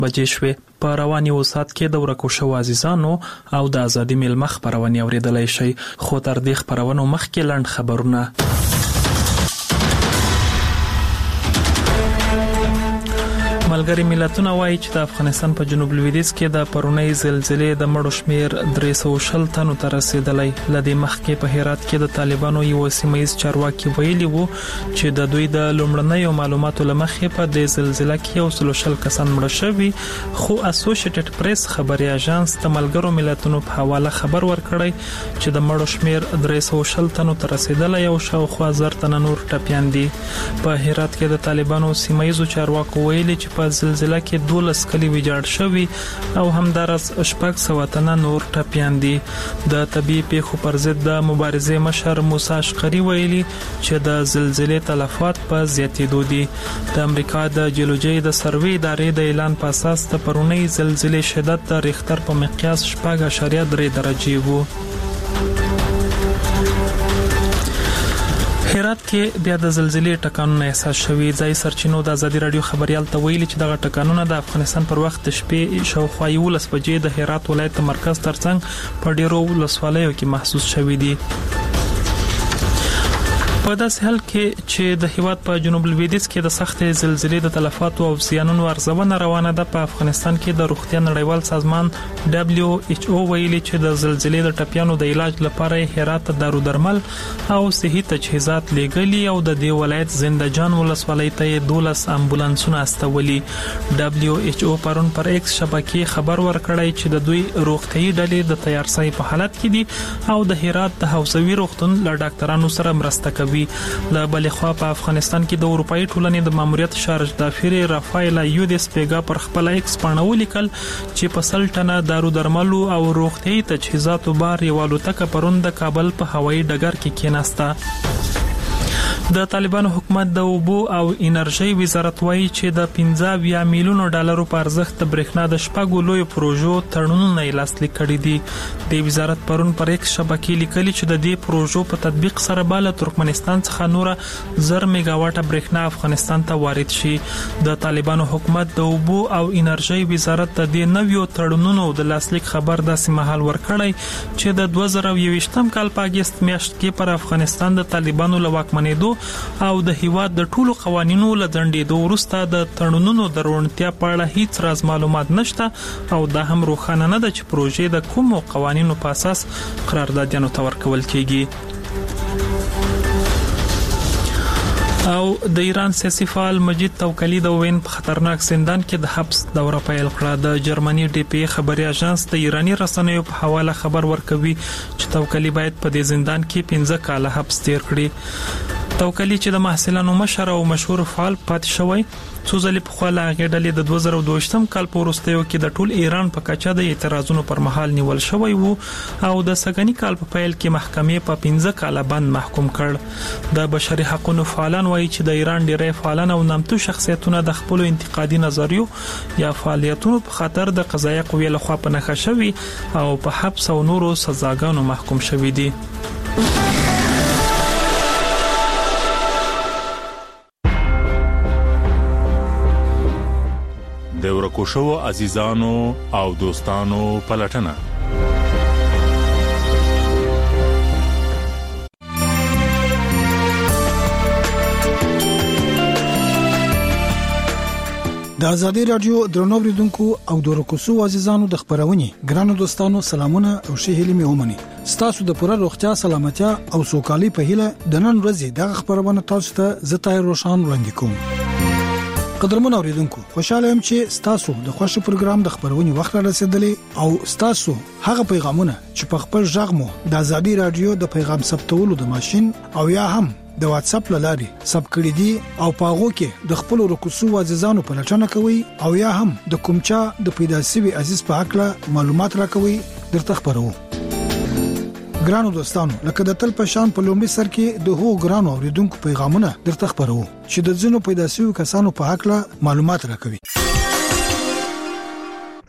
بجې شوې. په رواني وسات کې د ورکو شو عزیزانو او د ازادي میلمخ خبرونه اوریدلای شي. خو تر دې خبرونو مخکې لنډ خبرونه. ملګری ملتونه وایي چې د افغانستان په جنوب لویدیځ کې د پرونی زلزلې د مړو شمیر 360 تنو ته رسیدلی. لدې مخکې په هرات کې د طالبانو یو سیمایي چارواکي ویلي وو چې د دوی د لومړنیو معلوماتو لمخې په د زلزلې کې 130 کسان مړه شوي. خو اسوسییټډ پریس خبري اژانس د ملګرو ملتونو په حواله خبر ورکړی چې د مړو شمیر 360 تنو ته رسیدلی او شاوخوا 1000 تنه نور ټپيان دي. په هرات کې د طالبانو سیمایي چارواکو ویلي چې په زلزلې کې 12 کلی ویجاړ شوي او همدارس 600 تنه نور ټپيان دي. د طبيعي پیښو پر ضد د مبارزې مشر موسی اشقری ویلي چې د زلزلې تلفات په زیاتېدو دي. د امریکا د جیولوژي د سروې ادارې د اعلان په اساس د پرونی زلزلې شدت د ریختر په مقیاس 6.3 درجې وو. هرات کې بیا د زلزلې ټکانونه احساس شوي. ځای سرچینو د ازادي رادیو خبريال ته ویلي چې دغه ټکانونه د افغانستان پر وخت د شپې شاوخوا 11 بجې د هرات ولایت مرکز ترڅنګ په ډیرو ولسوالیو کې محسوس شوي دي. په داسې حال کې چې د هیواد په جنوب لویدیځ کې د سخت زلزلې د تلفاتو او زیانونو ارزونه روانه ده، په افغانستان کې د روغتیا نړیوال سازمان WHO ویلي چې د زلزلې د ټپيانو د علاج لپاره هرات دارو درمل او صحي تجهیزات لېږلي او د دې ولایت زنده‌جان ولسوالۍ ته 12 امبولانسونه استولي. WHO پرون پر ایکس شبکې خبر ورکړی چې د دوی روغتيایي ډلې د تیارسۍ په حالت کې دي او د هرات د حوزوي روغتون له ډاکټرانو سره مرسته کوي. له بلې خوا په افغانستان کې د اروپאי ټولنې د ماموریت شارژ دافیر رافایل یودس پیګا پر خپل ایکس باندې ولیکل چې په 100 ټنه دارو درملو او روغتيایي تجهیزاتو بار یو الوتکه پرون د کابل په هوایي ډګر کې کېناسته. د طالبانو حکومت د اوبو او انرژي وزارت وایي چې د 15 میلیونو ډالرو په ارزښت د برېښنا د شپږو لوی پروژو تړونونه لاسلیک کړي دي. د وزارت پرون پر ایکس شبکې لیکلي چې د دې پروژو په تطبیق سره بالا ترکمنستان څخه نور 1000 میگاواټه برېښنا افغانستان ته وارد شي. د طالبانو حکومت د اوبو او انرژي وزارت د دې نویو تړونونو د لاسلیک خبر داسې مهال ورکړی چې د 2023م کال په اگست میاشت کې پر افغانستان د طالبانو لواکمنېدو او د هیواد د ټولو قوانینو لځنډېدو وروسته د تړونونو د روڼتیا په اړه هیڅ راز معلومات نشته او دا هم روښانه نه ده چې پروژې د کومو قوانینو په اساس قراردادیانو ته ورکول کیږي. او د ایران سیاسي فعال مجید توکلی د وین په خطرناک زندان کې د حبس دوره پیل کړه. د جرمني DPA خبري اژانس د ایرانی رسنیو په حواله خبر ورکوي چې توکلی باید په دې زندان کې 15 کاله حبس تیر کړي. توکلی چې د محصلانو مشر او مشهور فعال پاتې شوی څو ځلې په خپل غېډلې د 2022م کال په وروستیو کې د ټول ایران په کچه د اعتراضونو پر مهال نیول شوی وو او د سګنی کال په پیل کې محکمې په 15 کاله بند محکوم کړ. د بشري حقوقو فعالان وایي چې د ایران ډېری فعالان او نامتو شخصیتونه د خپل انتقادي نظریو یا فعالیتونو په خاطر د قضایي قوې لخوا په نښه شوي او په حبس او نورو سزاګانو محکوم شوي دي. د ورکو شو عزیزانو او دوستانو پلټنه. د ازادي رادیو درنو اوریدونکو او د ورکو شو عزیزانو د خبرونې ګرانو دوستانو سلامونه او ښه هیله مې ومني. ستاسو د پوره روغتیا سلامتیا او سوکالي په هیله د نن ورځې د خبرونه تاسو ته زتای روشان وړاندې کوم. قدرمن اوریدونکو خوشاله يم چې ستاسو د خوښ پروګرام د خبرونې وخت را رسیدلې او ستاسو هغه پیغامونه چې په خپل ژغمو د ازادي رادیو د پیغام ثبتولو د ماشين او یا هم د واتس اپ لاري سب کړی دي او پاغو کې د خپل رکوسو عزیزانو په لټنه کوي او یا هم د کومچا د پیدا سوي عزیز په حق معلومات راکوي درته خبرو. ګرانو دوستانو لکه د تل په شان په لومړي سر کې د هو ګرانو اوریدونکو پیغامونه درته خبرو چې د ځینو پیدا سوي کسانو په حق معلومات راکوي.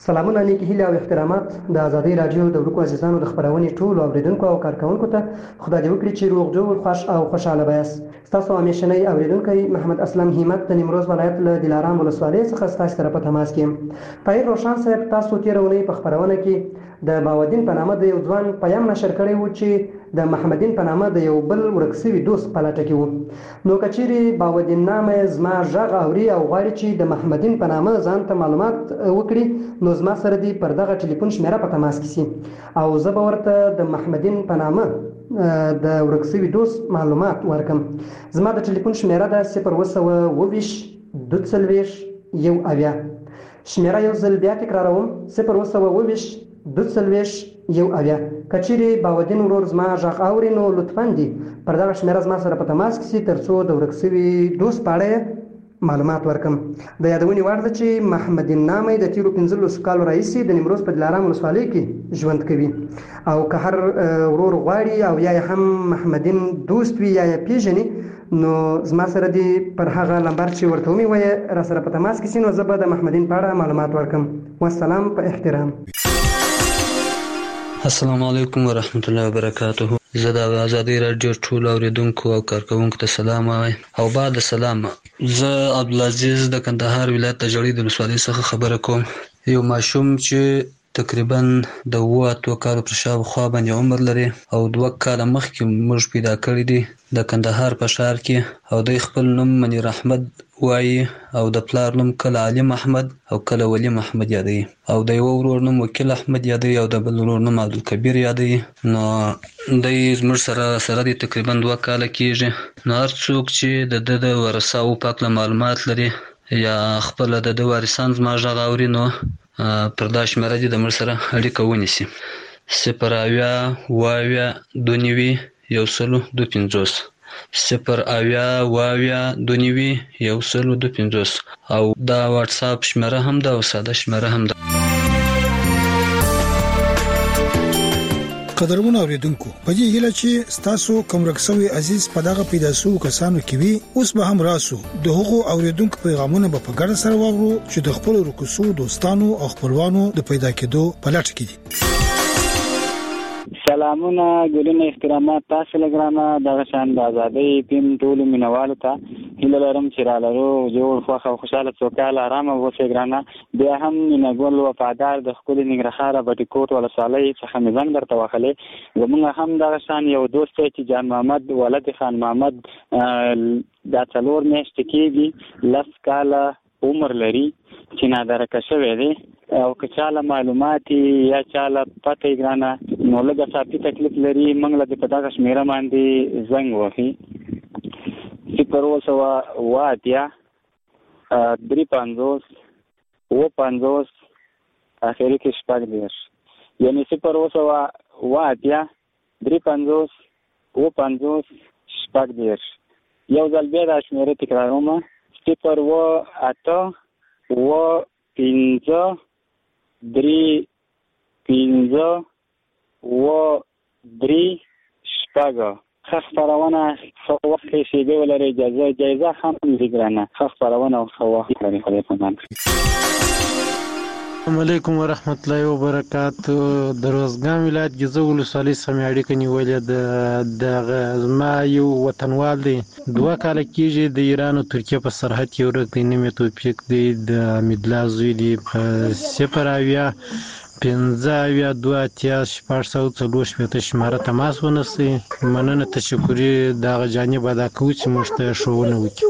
سلامونه نیکی هیله او احترامات د ازادي رادیو د ورکو عزیزانو د خبرونې ټول اوریدونکو او کارکونکو ته خدای دې وکړي چې روغ جوړ خوش او خوشاله وایاست. تاسو همیشنی اوریدونکي محمد اسلم همت د نیمروز ولایت له دلارام ولسوالۍ څخه ستاسو سره په تماس کې. طاهر روشن صاحب تاسو تیرونی په خبرونه کې د باودین په نامه د یو ځوان پیام نشر کړی و چې د محمدین په نامه د یو بل ورکسوي دوست په لټه کې و. نو کچيري باودین نامه زما ژغ اوري او غواړي چې د محمدین په نامه ځان ته معلومات وکړي نو زما سره دی پر دغه ټلیفون شمیره په تماس کې سي او زه به ورته د محمدین په نامه د ورکسوي دوست معلومات ورکم. زما د ټلیفون شمیره ده 020 22 1 شمیره یو ځل بیا تکراروم 020 22 1 کچيري باودین ورور زما ژغ اوري نو لطفاً دي پر دغه شمیره زما سره په تماس کې سي ترڅو د ورکسوي دوست په اړه معلومات ورکم. د یادونې وړ ده چې محمدین نامه د تیرو 15 کالو راهیسې د نیمروز په دلارام ولسوالۍ کې ژوند کوي او که هر ورور غواړي او یا هم محمدین دوست وي یا پیژني نو زما سره دی پر هغه نمبر چې ورته ومي وایي را سره په تماس کې سي نو زه به د محمدین په اړه معلومات ورکم. والسلام په احترام. السلام علیکم ورحمت الله وبرکاته. زه د ازادي رادیو ټول اوریدونکو او کارکونکو ته سلام وایم او بعد سلام. زه عبدالعزیز د کندهار ولایت د جړې د ولسوالۍ څخه خبره کوم. یو ماشوم چې تقریبا د 8 کالو پر شاوخوا باندې عمر لري او 2 کاله مخکې موږ پیدا کړی دی د کندهار په ښار کې او د خپل نوم منیر احمد وایي او د پلار نوم کله علي محمد او کله ولی محمد یادوي او د یو ورور نوم وکیل احمد یادوي او د بل ورور نوم عبدالکبیر یادوي. نو د موږ سره دی تقریبا 2 کاله کېږي. نو هر څوک چې د ورثاو په اړه معلومات لري یا خپل د وارثان زما ژغ اوري نو پر دا شمیره دي د موږ سره اړیکه ونیسي 020 او دا واتساپ شمیره هم ده او ساده شمیره هم ده. قدرمن اوریدونکو په دې هیله چې تاسو کوم رکسوي عزیز په دغه پیدا سو کسانو کې وي اوس به هم راسو د هغو اوریدونکو پیغامونه به په ګډه سره واورو چې د خپل رکسو دوستانو او خپلوانو د پیدا کېدو په لټه کې دي. سلامونه ګلونه احترامات تاسو لګرانه دغه شان د ازادۍ ټیم ټول مینوالو ته هیله لرم چې را لرو جوړ خوښ او خوشاله سوکاله آرام اوسئ ګرانه. بیا هم مینګل وفادار د خپل ننګرهار بټکوټ ولسوالۍ څخه مې زنګ درته وخلې. زموږ هم دغه شان یو دوست چې جان محمد ولد خان محمد دا 4 میاشتې کېږي 10 کاله عمر لري چې نادرکه شوی دی او که چاله معلومات یا چاله پته ګرانه نو لږه صافي تکلیف لري موږ له په دغه شمیره باندې زنګ وهي 020 اخري کې شپږ دیرش یعنی 020 شپږ دیرش. یو ځل بیا دا شمیره تکراروم 08035 خبرونه خو وخت شي دی ولر اجازه هم لګرانه خبرونه خو وخت لري خدای په امان. السلام علیکم ورحمت الله وبرکاتو. د روزګان ولایت جزو ولسوالۍ سمې اړیکه نیولې د زما یو وطنوال دی 2 کاله کېږي د ایران او ترکیه په سرحد کې ورک دی نوم یې توفیق دی د حمیدالله زوی دی 020 شماره تماس ونیسئ. مننه تشکري دغه جانب ادا کوو چې موږ ته ښوونه وکړي.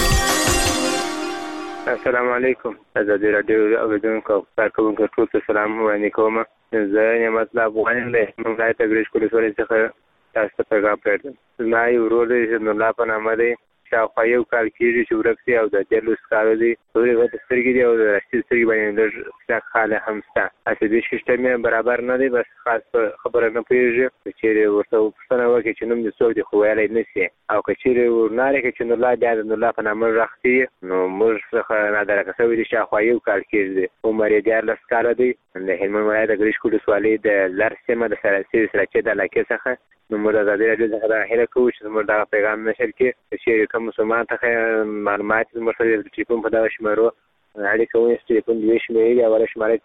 السلام علیکم. ازادي رادیو اوریدونکو او کارکونکو ټول ته سلام وړاندې کوم. زه نعمت الله افغان له مملکت ګریش کولسوري څخه تاسو ته پیغام پرېږدم. زما یو ورور دی چې الله په نامه دی شاوخوا یو کال کېږي چې ورک دی او د 13 کالو دی ټولې غټې سترګې دی او د راشي سترګې باندې لږ خاله هم شته عصبي سیستم یې برابر نه دی بس خاص خبره نه پوهېږي چې ورته پوښتنه وکړي چې نوم دې څوک دی خو ویلی نه شي او که چېرې ورنارې کړي چې نورالله بیا د نورالله په نامه غږ کړي نو موږ څخه نادرکه شوی دی شاوخوا یو کال کېږي دی عمر یې 14 کاله دی د هلمند ولایت د ګریش ولسوالۍ د لر سیمه د سرچې د علاقې څخه نو موږ د ازادي راډیو څخه دا هیله کوو چې زموږ دغه پیغام نشر کړي چې کوم مسلمان ته معلومات زموږ سره د ټلیفون په دغه شمیرو اړیکه ونیسئ. ټلیفون دوې شمېرې دي. اوله شماره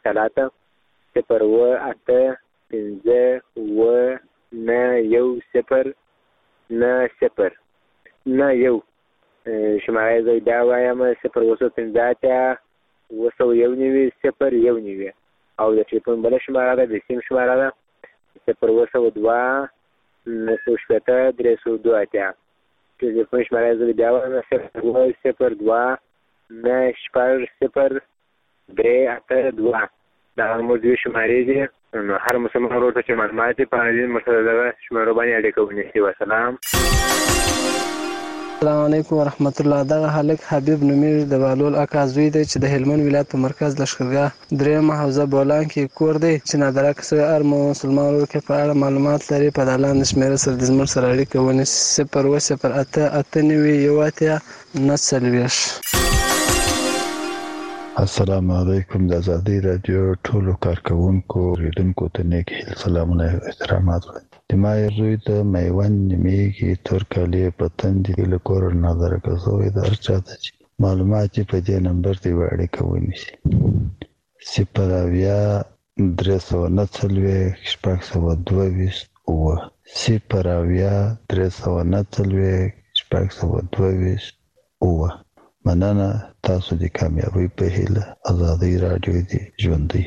085091090. شماره زه بیا وایم 015091019. او د ټلیفون بله شماره ده، د سیم شماره ده 020290302. ټلیفون شماره زه بیا وایم 02029100382. دا موږ دوی شمارې دي. نو هر مسلمان ورور ته چې معلومات دي په دې مرسته دغه شمارو باندې اړیکه ونیسي. وسلام. السلام علیکم ورحمت الله. دغه هلک حبیب نومیږي، د بهلول اکا زوی دی چې د هلمند ولایت په مرکز لښکرګاه 3 حوزه بولان کې کور دی چې نادرک سوی هر مسلمان ورور کې په اړه معلومات لري په لاندې شمېره سره د زموږ سره اړیکه ونیسي 020889049. السلام علیکم. د ازادي رادیو ټولو کارکونکو اوریدونکو ته نیک هیل سلامونه او احترامات. د ما زوی د میوند نیمېږي تور کالي په تندې له کور نظر کوي د ارچا ته معلومات په دې نمبر دی اړیکه ونیسي 0209392 مننه. تاسو د کامیابی په هیله. ازادي رادیو دی ژوندۍ.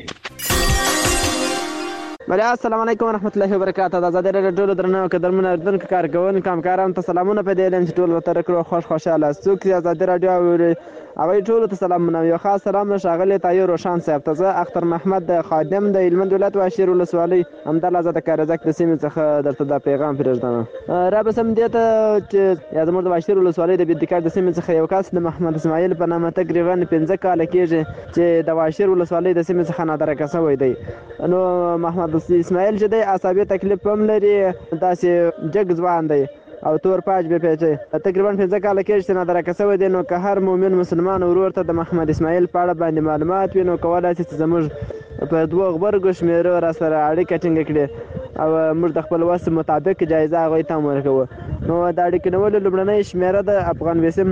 بله السلام علیکم ورحمت الله وبرکاته. د ازادي رادیو ټولو درنو قدرمنو اردونکو کارکوونکو همکارانو ته سلامونه په دې لیم چې ټول ورته کړو خوشاله څوک چې ازادي رادیو هغوی ټولو ته سلامونه. یو خاص سلام ښاغلي طاهر روشان صاحب ته. زه اختر محمد د خادم د هلمند ولایت واشیر ولسوالۍ همدلته د کارزک د سیمې څخه درته دا پیغام پرېږدم. رابسم دې ته چې زموږ د واشیر ولسوالۍ د بېدکار د سیمې څخه یو کس د محمد اسماعیل په نامه تقریبا 15 کاله کېږي چې د واشیر ولسوالۍ د سیمې څخه نادرکه شوی دی. نو محمد اسماعیل چې دی عصبي تکلیف هم لري، داسې جګ ځوان دی او تور پاج به پیچي. تقریبا 15 کاله کېږي چې نادرکه شوی دی. نو که هر مؤمن مسلمان ورور ته د محمد اسماعیل په اړه باندې معلومات وي نو کولی شي چې زموږ په 2 غبرګو شمېرو را سره اړیکه ټینګه کړي او موږ د خپل وس مطابق جایزه هغوی ته هم ورکوو. نو د اړیکې نیولو لومړنۍ شمېره د افغان وسیم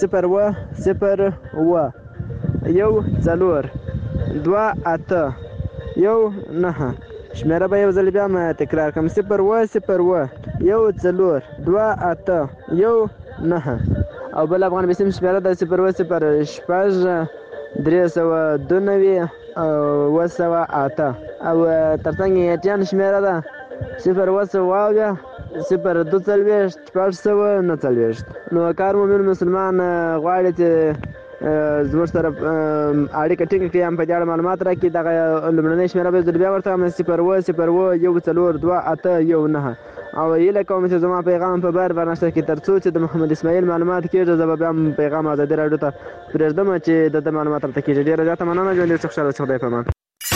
010028219. شمېره به یو ځل بیا تکرار کړم 010028219. او بل افغان وسیم شمېره د 010039298 او ترڅنګ ایټیان شمېره ده 01020 نو کار مومن مسلمان غواړي چې زموږ سره اړیکه ټینګه کړي هم په دې اړه معلومات راکړي. دغه لومړنۍ شمېره به بیا ورته وایم 010014219. او هیله کوم چې زما پیغام په بار نشته کې تر څو چې د محمد اسماعیل معلومات کېږي زه به بیا هم پیغام ازادي راډیو ته پرېږدم چې د معلومات ورته کېږي. ډېره زیاته مننه. ژوندي اوسئ، خوشحاله اوسئ. خدای پامان.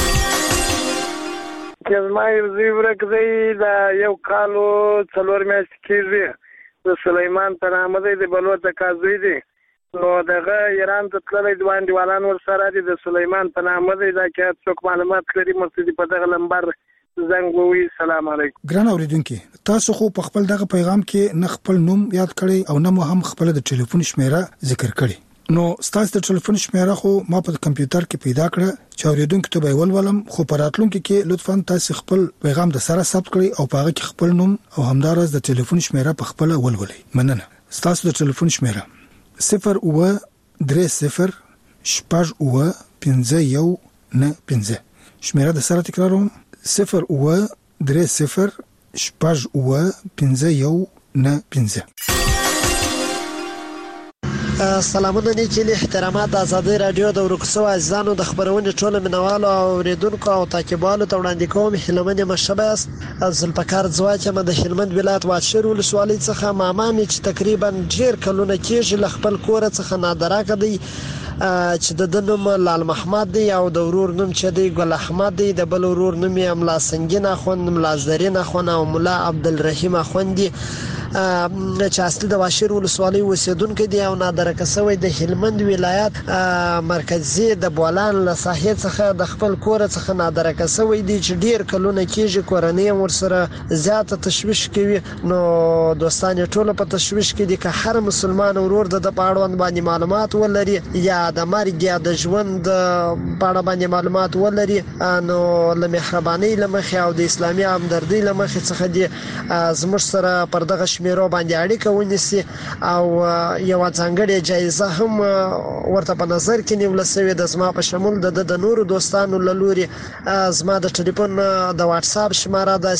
چې زما یو زوی ورک دی، د 1 کال و 4 میاشتې کېږي. د سلیمان په نامه دی، د بلوڅ د کازوی دی. نو دغه ایران ته تللی دوه انډیوالان ورسره دي. د سلیمان په نامه دی. دا که څوک معلومات لري مرسته په دغه نمبر زنګ ووهي. سلام علیکم. ګران اوریدونکي، تاسو خو په خپل دغه پیغام کې نه خپل نوم یاد کړی او نه مو هم خپل د ټلیفون شمیره ذکر کړی. نو تاسو د ټلیفون شمیره خو ما په کمپیوټر کې پیدا کړه چې اوریدونکو ته به ولولم، خو په راتلونکي کې لطفاً تاسو خپل پیغام د سره ثبت کړئ او په هغه کې خپل نوم او همدارس د ټلیفون شمیره په خپل ولولئ. مننه. تاسو د ټلیفون شمیره 0305015 شمیره د سره تکراروم 0305015. سلامونه نیکي احترامات. د ازادي رادیو د ورکسو عزیزانو د خبرونې ټول منوالو او اوریدونکو او تعقیبالو ته وړاندې کوم هلمند مشبه ذوالفقار ځواک م د هلمند ولایت واشیر ولسوالۍ څخه ماما می چې تقریبا ډیر کلونه کېږي له خپل کور څخه نادرکه دی چې د نوم لال محمد دی او د ورور نوم چې دی ګل احمد دی. د بل ورور نوم یې ملا سنگین اخوند، ملا زرین اخوند او ملا عبدالرحیم اخوند دی. چې اصلي د واشیر ولسوالۍ اوسیدونکو دي او نادرکه شوی د هلمند ولایت مرکزي د بولان له ساحې څخه د خپل کور څخه نادرکه شوی دي چې ډیر کلونه کېږي کورنۍ ورسره زیاته تشویش کوي. نو دوستان ټول په تشویش کې دي که هر مسلمان ورور د پاړوند باندې معلومات ولري یا د مرګ یا د ژوند په اړه باندې معلومات ولري نو له مهرباني لمخې او د اسلامي همدردي لمخې څخه دي زموږ سره پر دغه شمیرو باندې اړیکه ونیسي او یو ځانګړې جایزه هم ورته په نظر کې نیول شوې ده زما په شمول د نورو دوستانو له لوري. زما د ټلیفون د واتس اپ شماره ده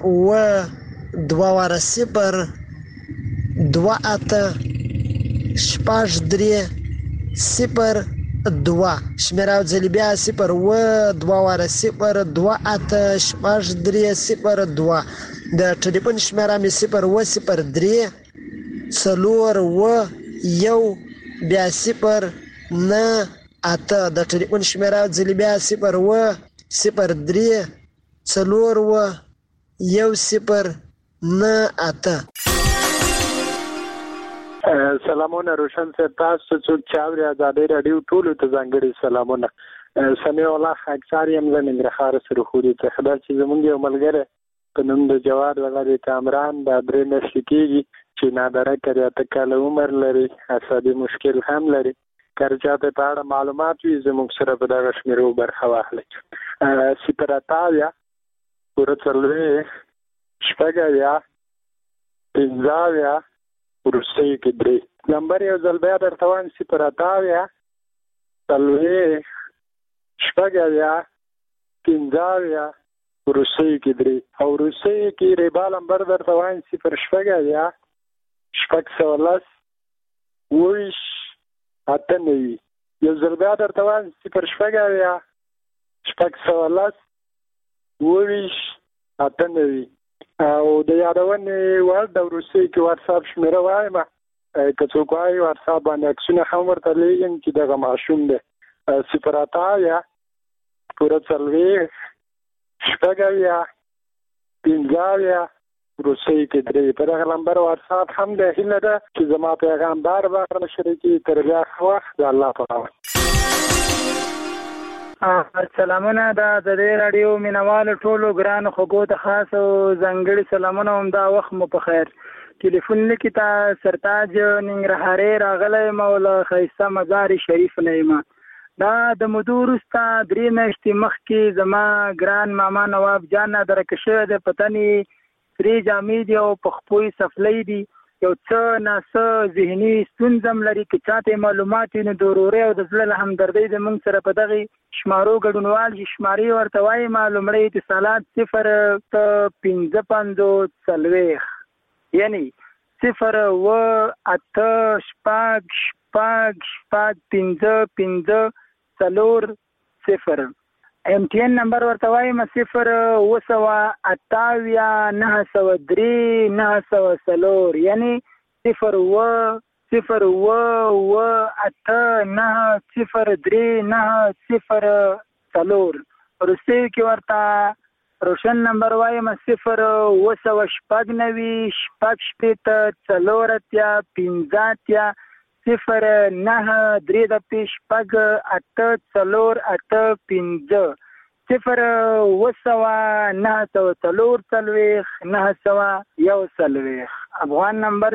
0 شمیره ځلبیا 0 د ټلیفون شمیره می 0 بیا 0 نه اته د ټلیفون شمیره ځلبیا 0 نه اته. سلامونه روشن صاحب، تاسو څوک چې اوري ازادي رادیو ټول ته ځانګړي سلامونه. سمي الله اکثر یم له ننګرهار سره خو دې ته خبر چې زمونږ یو ملګری په نوم د جواد ولادي کامران د درې میاشتې کېږي چې نادره کړی ته کال عمر لري، عصبي مشکل هم لري. کرچاته په اړه معلومات وي زموږ سره په دغه شمیرو برخه واخلئ. سپراتاویا ورڅلوي شپږاویا پنځاویا ورسې کې درې نمبر یو ځل بیا درته وایم 0 تلوي شپږاویا پنځاویا ورسې کې درې او ورسې کې ریبا نمبر درته وایم 0 شپږاویا شپږ ویش اته نوي یو ځل بیا درته وایم 0 شپږاویا شپږ ویش اته نوي او د یادونې وړ د روسي کې واتس اپ شمیره وایم که څوک وایي واتس اپ باندې عکسونه هم ورته لیږم چې دغه ماشوم دی 0 ورڅلوي شپږاویا پنځاویا روسي کې درې په دغه نمبر واتس اپ هم دی. هیله ده چې زما پیغمبر به شریکي تر بیا وخت د الله په امان. سلامونه د ازادي رادیو مینوالو ټولو ګرانو خوږو ته خاص او ځانګړي سلامونه هم دا وخت مو په خیر. ټلیفون لیکي تا سرتاج ننګرهاري راغلی مولا ښایسته مزار شریف نه یم. دا د مودو وروسته 3 میاشتې مخکې زما ګران ماما نواب جان نادرکه شوی دی. په تن یې سرې جامې دي او په خپو یې سفلی دي. یو څه ناڅه ذهني ستونزه هم لري. که چاته معلومات وي نو د ورورۍ او د زړه له همدردۍ د موږ سره په دغې شمارو ګډونوال شي. شمارې ورته وایم لومړی اتصالات 0 یعنی 0 MTN نمبر ورته وایم 0 یعنی 0 روسي کې ورته روشن نمبر وایم 0 افغان نمبر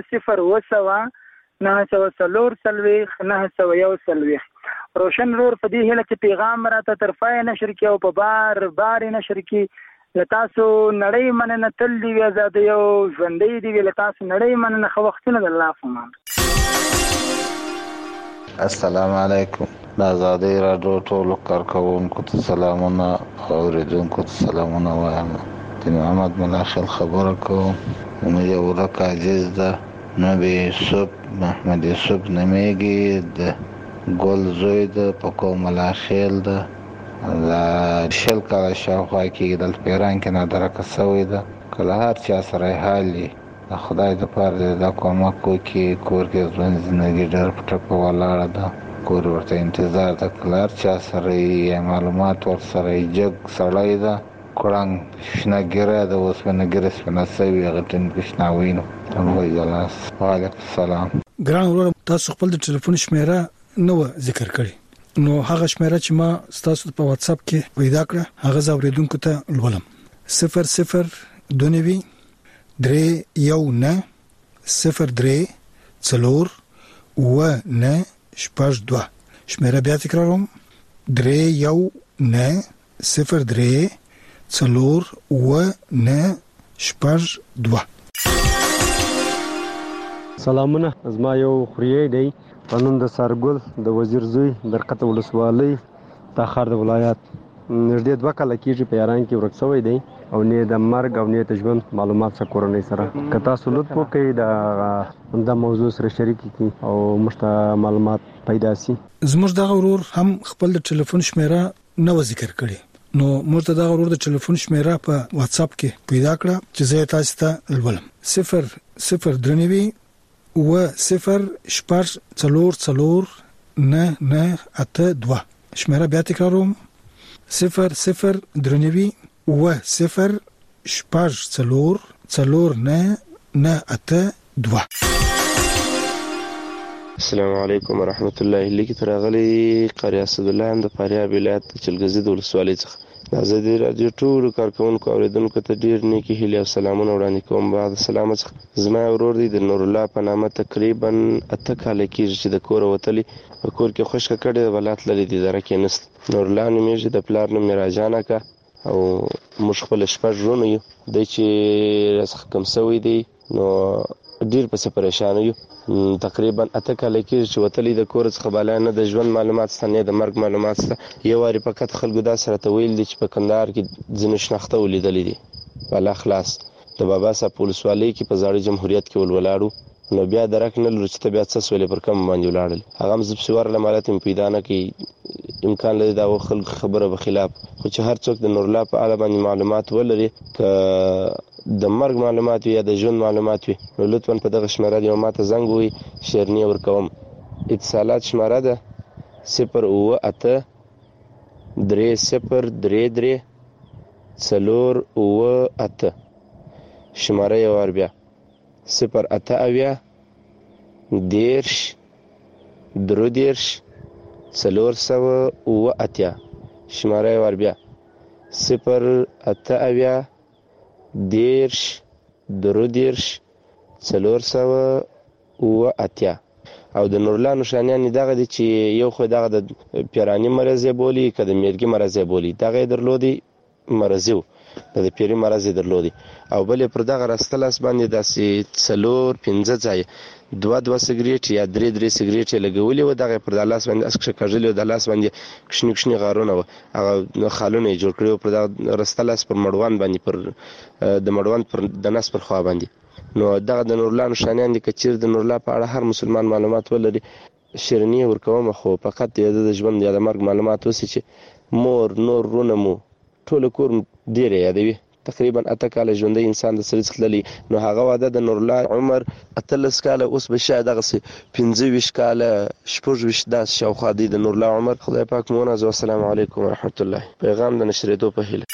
0 روشن رور په دې هله چې پیغام راته طرفای نشر کې او په بار نشر کې لتاسو نړۍ مننه تل دی آزاد یو ژوندۍ دی لتاسو نړۍ مننه خو وختونه د الله فمان. السلام علیکم. د آزادۍ رادیو ټولو کارکوونکو ته سلامونه او اوریدونکو ته سلامونه وایم. د محمد ملاخل خبره کوم. یو ورک عاجز ده نبی یوسف محمد یوسف نمیږي د ګل زوی ده په کوم ملاخل ده د شل کاله شاوخوا کې د پیران کې نادرکه شوی ده. کله هر چا سره حالي د خدای د پاره د کومک کوي کور کې ځوان زندگی ډېر پټه په ولاړه ده. کور ورته انتظار د کلار چا سره معلومات ور سره جګ سړی ده کړنګ شنګره د وسپنګره سپنسوي غټن بشناوینو الله جلاس وعلیکم السلام. ګران ورور تاسو خپل د ټلیفون شمیره نو ذکر کړی نو هغه شمیره چې ما تاسو په واتس اپ کې پیدا کړه هغه زاوریدونکو ته لولم 0029 319 03 څلور و نه شپږ دوه. شمیره بیا تکراروم 319 03 څلور و نه شپږ دوه. سلامونه، زما یو خوريي دی قانون د سارګل د وزیر زوی درقته ولسوالۍ تاخر د ولایت نږدې 2 کال کېږي په یاران کې ورک شوی دی او نه د مرګ او نه د ژوند معلومات څخه کورنۍ سره که تاسو لطف وکړئ د موضوع سره شریک کړئ او مشته معلومات پیدا شي. زموږ د غرور هم خپل ټلیفون شمیره نو ذکر کړي نو موږ د غرور د ټلیفون شمیره په واتس اپ کې پیدا کړه چې زه تاسو ته ولولم 0039 و 0 شپږ څلور څلور نه نه اته دوه. شمیره بیا تکراروم 0039 و 0 شپږ څلور څلور نه نه اته دوه. السلام علیکم ورحمت الله. لیکي ترغلي قاری اسد الله هم د فاریاب ولایت چلګزي د ولسوالۍ څخه د ازادي رادیو ټول کارکونکو اوریدونکو ته ډیر نیکی هیله او سلامونه وړاندې کوم. بعد سلام څخه زما ورور دی د نور الله په نامه تقریبا 8 کال کېږي چې د کور وتلی په کور کې خوشک کړي ولات لري د درکې نست نور الله نومې د پلار نوم راجانه کا او مش خپل شپږ ورونه یو د چې رسخ کم سوی دی نو ډیر په پریشان یو. تقریبا 8 کال کې چې وتلی د کور څخه بالا نه د ژوند معلومات ستنه د مرګ معلومات ست یو واری فقط خلکو دا سره تویل دي چې په کندهار کې ځنه شناخته ولیدلې دي والا خلاص د بابا صاحب پولیسوالۍ کې په زاړه جمهوریت کې ولولاړو نو بیا درک نه لري چې بیا څه سولې پر کم باندې ولاړل هغه مزب سوار لمالات پیدا نه کې امکان لري دا خلک خبره به خلاف خو چې هر څوک د نور الله په اړه باندې معلومات ولري ک د مرګ معلومات یا د ژوند معلومات وي نو لطفا په دغه شمیره دی ماته زنګ وي شیرنی ورکوم. اتصالات شمیره ده 0 3 0 3 3 څلور و اته. شمیره یو ور بیا 0 8 اویا دیرش درو دیرش څلور سوه و اتیا. شمیره یو ور بیا 0 8 اویا دیرش درو دیرش څلور سوه و اتیا. او د نورلا نشانیان دغه دي چې یو خو دغه د پیرانی مرز بولی که د میرګي مرز بولی دغه درلودي مرزو د پیری مرز درلودي او بلې پر دغه راستلاس باندې داسې څلور 15 ځای 2 سیګریټ یا 3 سیګریټ لګولي و دغه پر د لاس باندې اسکه کاژلی د لاس باندې کښنی غارونه و هغه خالونه جوړ کړو پر د راستلاس پر مړوان باندې پر د مړوان پر د نس پر خوا باندې نو دغه د نورلا نشانیان دي کچیر د نورلا په اړه هر مسلمان معلومات ولري شیرنی ورکوم خو فقط د ژوند یا د مرګ معلومات وسی چې مور نور رونه مو ټول کور ډیر یادوي تقریبا 8 کال ژوندۍ انسان د سره څخللی نو هغه واده د نور الله عمر 13 کال اوس به شاید دغه 15 کال شپږ د شاوخوا دی د نور الله عمر. خدای پاک مو ناز. السلام علیکم ورحمت الله. پیغام د نشریدو په هیله.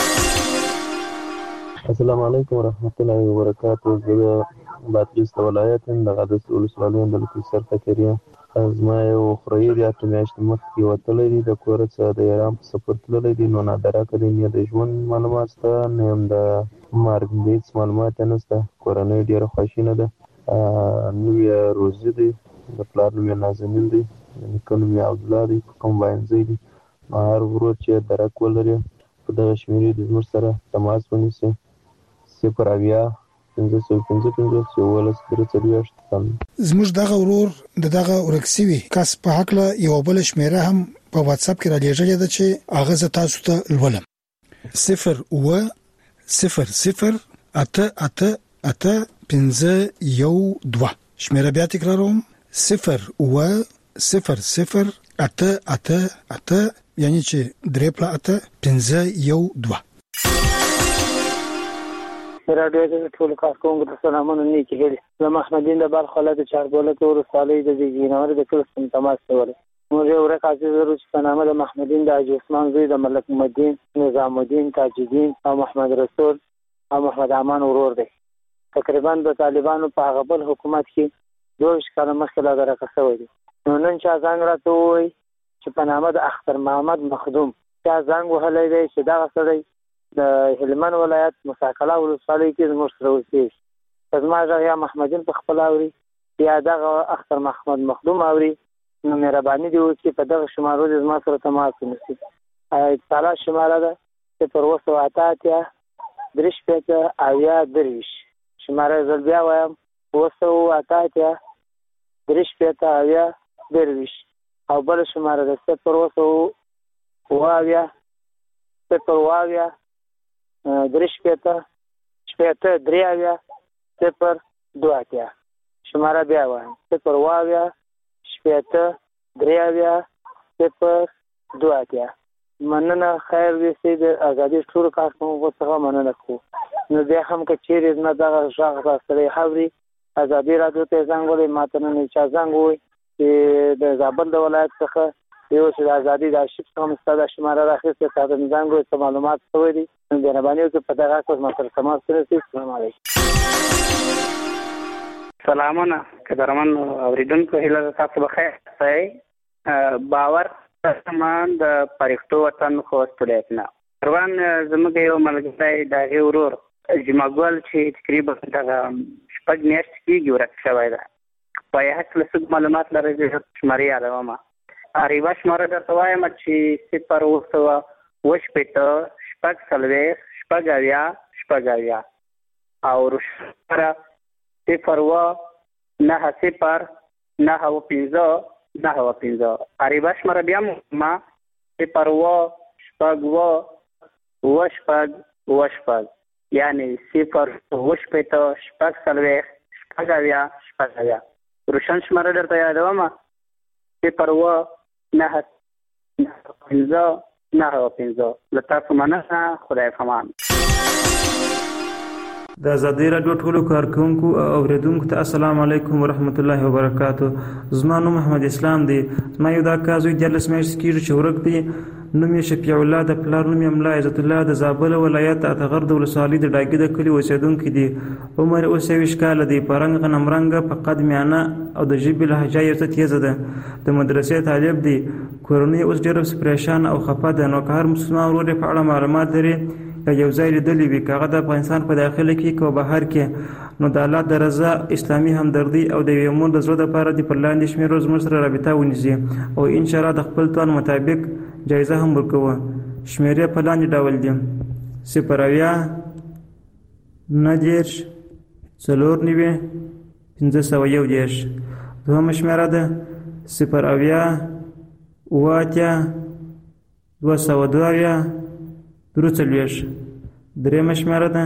السلام علیکم ورحمت الله وبرکاته. زه باتریس ولایت د غدس ولسوالۍ د لکسر فکریا زما یو خوري د اټمیاشت مخکې وتلی دی د کور څخه د ایران په سفر تللی دی نو نادره کړي نه د ژوند معلومات ته نه هم د مرګ هیڅ معلومات نشته. کورنۍ ډیره خوشینه ده نو یې روزي دی د پلار نوم یې نازنین دی نیکه نوم یې عبدالله دی کوم باینځی دی. هر ورور چې درک ولري په دغه شمیرې د زموږ سره تماس ونیسي 0 اویا 555 زموږ دغه ورور دغه ورکسوي کس په حق له یو بل شمیره هم په واتس اپ کې را لېږلې ده چې هغه ز تاسو ته لولم 0 و 0 0 8 8 8 5 یو 2. شمیره بیا تکراروم 0 و 0 0 8 8 8 یعنی چې 3 8 5 یو 2. راډیو د ټول کارکونکو ته سلامونه نیکی هیله. زه محمدین د بلخ ولایت چاربولک ولسوالۍ د جینور د کلستون تماس کوم. موږ یو ورک عزیز لرو چې په نامه د محمدین د حاجي عثمان زوی د ملک محمدین نظام الدین تاج الدین او محمد رسول او محمد امان ورور دی. تقریبا د طالبانو په هغه بل حکومت کې 22 کاله مخکې لا درکه شوی دی. نو نن چا زنګ راته ووایي چې په نامه د اختر محمد مخدوم چا زنګ وهلی دی چې دغه سړی د هلمند ولایت مساکله ولسوالۍ کې زموږ سره اوسېږي. که زما غږ یا محمدین په خپل اوري یا دغه اختر محمد مخدوم اوري نو مهرباني دې وکړي په دغه شمارو دې زما سره تماس ونیسي. اتصالات شماره ده 078 3 اویا درویش. شماره زل بیا وایم 078 3 اویا درویش. او بل شماره ده 0 3 شماره بیا وایم 0 مننه. خیر دې سي د ازادي ټول کارکونکو څخه مننه کوو. نو بیا هم که چیرې نه دغه غږ راستلی حوري ازادي راډیو ته زنګ ولی ماته نن چا زنګ ووي چې د زابل د ولایت څخه یو چې د ازادي د آرشیف څخه مې ستا دا شماره راخیستې تا ته مې زنګ ووي څه معلومات شوی دي نو مهرباني وکړئ په دغه اساس ما سره تماس ونیسئ. السلام علیکم. سلامونه قدرمن اورېدونکو، هیله ده تاسو بخیر اوسئ. باور سامان د پرښتو وطن خوست ولایت نه روان زموږ یو ملګری د هغې ورور جمعګل چې تقریبا دغه 6 میاشتې کېږي ورک شوی ده. په یې هکله څه معلومات لرئ زه شمارې یادوم. یوه شماره درته وایم چې 0 او روشماره 0 عریبه شماره بیا ما 0 یعنی 0 روشن شماره درته یادوم 0 له تاسو مننه. خدای پامان. د ازادي راډیو ټولو کارکونکو او اوریدونکو ته السلام علیکم ورحمت الله وبرکاتو. زما نوم محمد اسلام دی. زما یو دا کار زوی 14 میاشتې کېږي چې ورک دی. نوم یې شفیع الله د پلار نوم یې ملا عزت الله د زابل ولایت اتغر د ولسوالۍ د ډاګي د کلي اوسېدونکی دی. عمر یې 29 کاله دی. په رنګ غنم رنګه په قد میانه او د ژبې لهجه یې څه تیزه ده. د مدرسې طالب دی. کورنۍ اوس ډېره پریشان او خفه ده. نو که هر مسلمان ورور په اړه معلومات لري یا یو ځای لیدلی وي که هغه د افغانستان په داخله کې که بهر کې نو د الله د رضا اسلامي همدردي او د یوې مور د زړه دپاره دې پر لاندې شمېرو زموږ سره رابطه ونیسي او انشاءالله د خپل توان مطابق جایزه هم ورکوو. شمېرې په لاندې ډول دي 0 دوهمه شمېره ده 0 242 درېیمه شمېره ده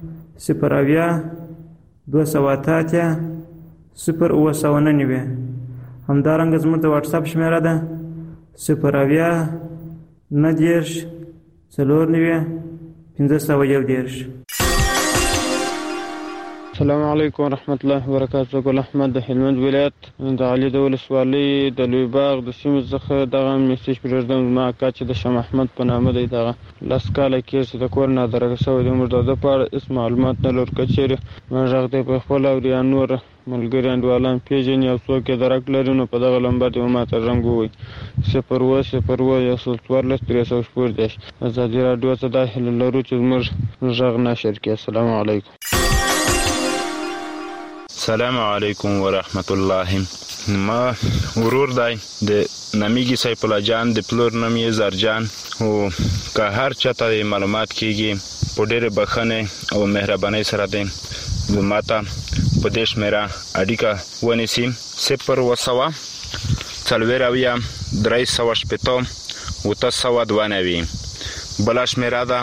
0 همدارنګه زموږ د واټساپ شمېره ده 0 السلام علیکم ورحمت الله وبرکاتو. ګل احمد د هلمند ولایت د علي د ولسوالۍ د لوی باغ د سیمې څخه دغه میسج پرېږدم. زما اکا چې د شاه محمد په نامه دی دغه 10 کاله کېږي چې د کور نه درکه شوی دی. موږ د ده په اړه هېڅ معلومات نه لرو. که چېرې ما غږ دی په خپل اوري یا نور ملګري انډیوالان پېژني او څوک یې درک لري نو په دغه نمبر دې ما ته زنګ ووایي 0 ازادي راډیو ته دا هیله لرو چې زموږ غږ نشر کړي. السلام علیکم. السلام علیکم ورحمت الله. ما ورور دی د نامیږي سیف الله جان د پلور نوم یې زرجان او که هر چاته معلومات کېږي په ډېرې بښنې او مهربانۍ سره دی ما ته په دې شمېره اړیکه ونیسي 0 بله شمېره ده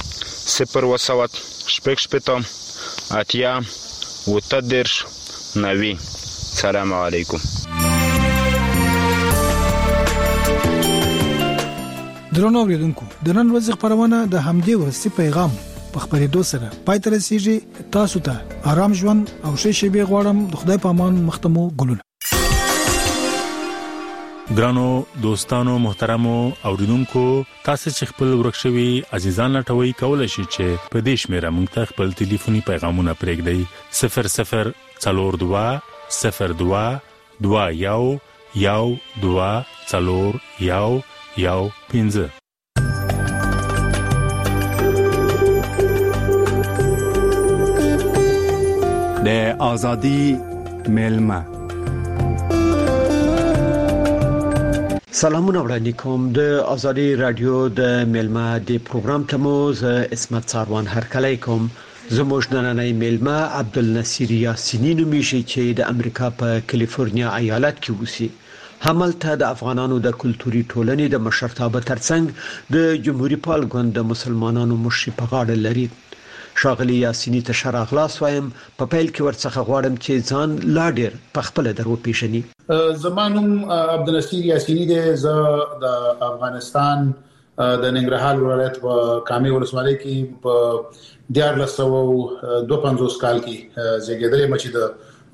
0 سلام علیکم. درنو اوریدونکو د نن ورځې خبرونه د همدې ورسي پیغام په خبرېدو سره پای ته رسیږي. تاسو ته آرام ژوند او ښه شېبې غواړم. د خدای په امان. مختمو ګلونه. ګرانو دوستانو محترمو اوریدونکو تاسو چې خپل ورکشوي عزیزان لټوي کولای شئ چې په دې شمیره موږ ته خپل ټلیفوني پیغامونه پرېږدئ 0042 02 21 12 د ازادي ملما سلامونه وړاندې کوم د ازادي رادیو د ملما د پروګرام ته مو اسمت ساروان هرکلی کوم زموږ نننۍ ملما عبدالنصیر یاسینی نومیږي چې د امریکا په کالیفورنیا ایالت کې اوسي. هملته د افغانانو د کلتوري ټولنې د مشرتابه ترڅنګ د جمهوریت پال ګوند د مسلمانانو مشر په غاړه لري. شاغلی یاسینی ته شراغلاس وایم په پیل کې ورڅخه غواړم چې ځان لا ډیر په خپل درو پیژني. زمانم عبدالنصیر یاسینی د افغانستان د ننګرهار ولایت په کامي ولسوالۍ کې په 1952 کال کې زیږیدلی مچ د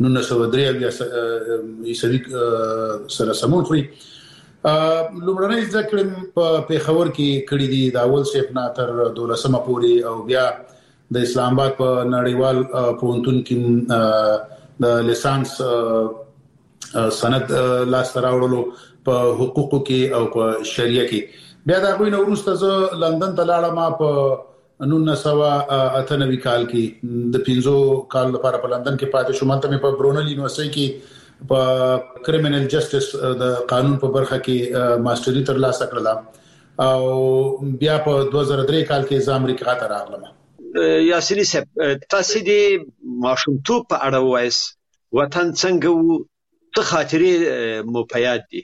1903 عیسوي سره سمون خوري. لومړنۍ ذکر په پیښور کې کړی دی د اول سپنا تر 12مه پورې او بیا د اسلام آباد په نړیوال پوهنتون کې د لیسانس سند لاس راوړلو په حقوقو کې او په شریعه کې. بیا دا غوښنه وروسته زه لندن ته لاړم په 1998 کال کې د 15 کال لپاره په لندن کې پاتې شوم. ته په برونل یونیورسيټي کې په کریمینل جسټس د قانون په برخه کې ماستری ترلاسه کړل او بیا په 2003 کال کې ز امریکا ته راغلم. یاسینی صاحب تاسو دې ماشومتوب په اړه وایس وطن څنګه وو څه خاطرې مو په یاد دي؟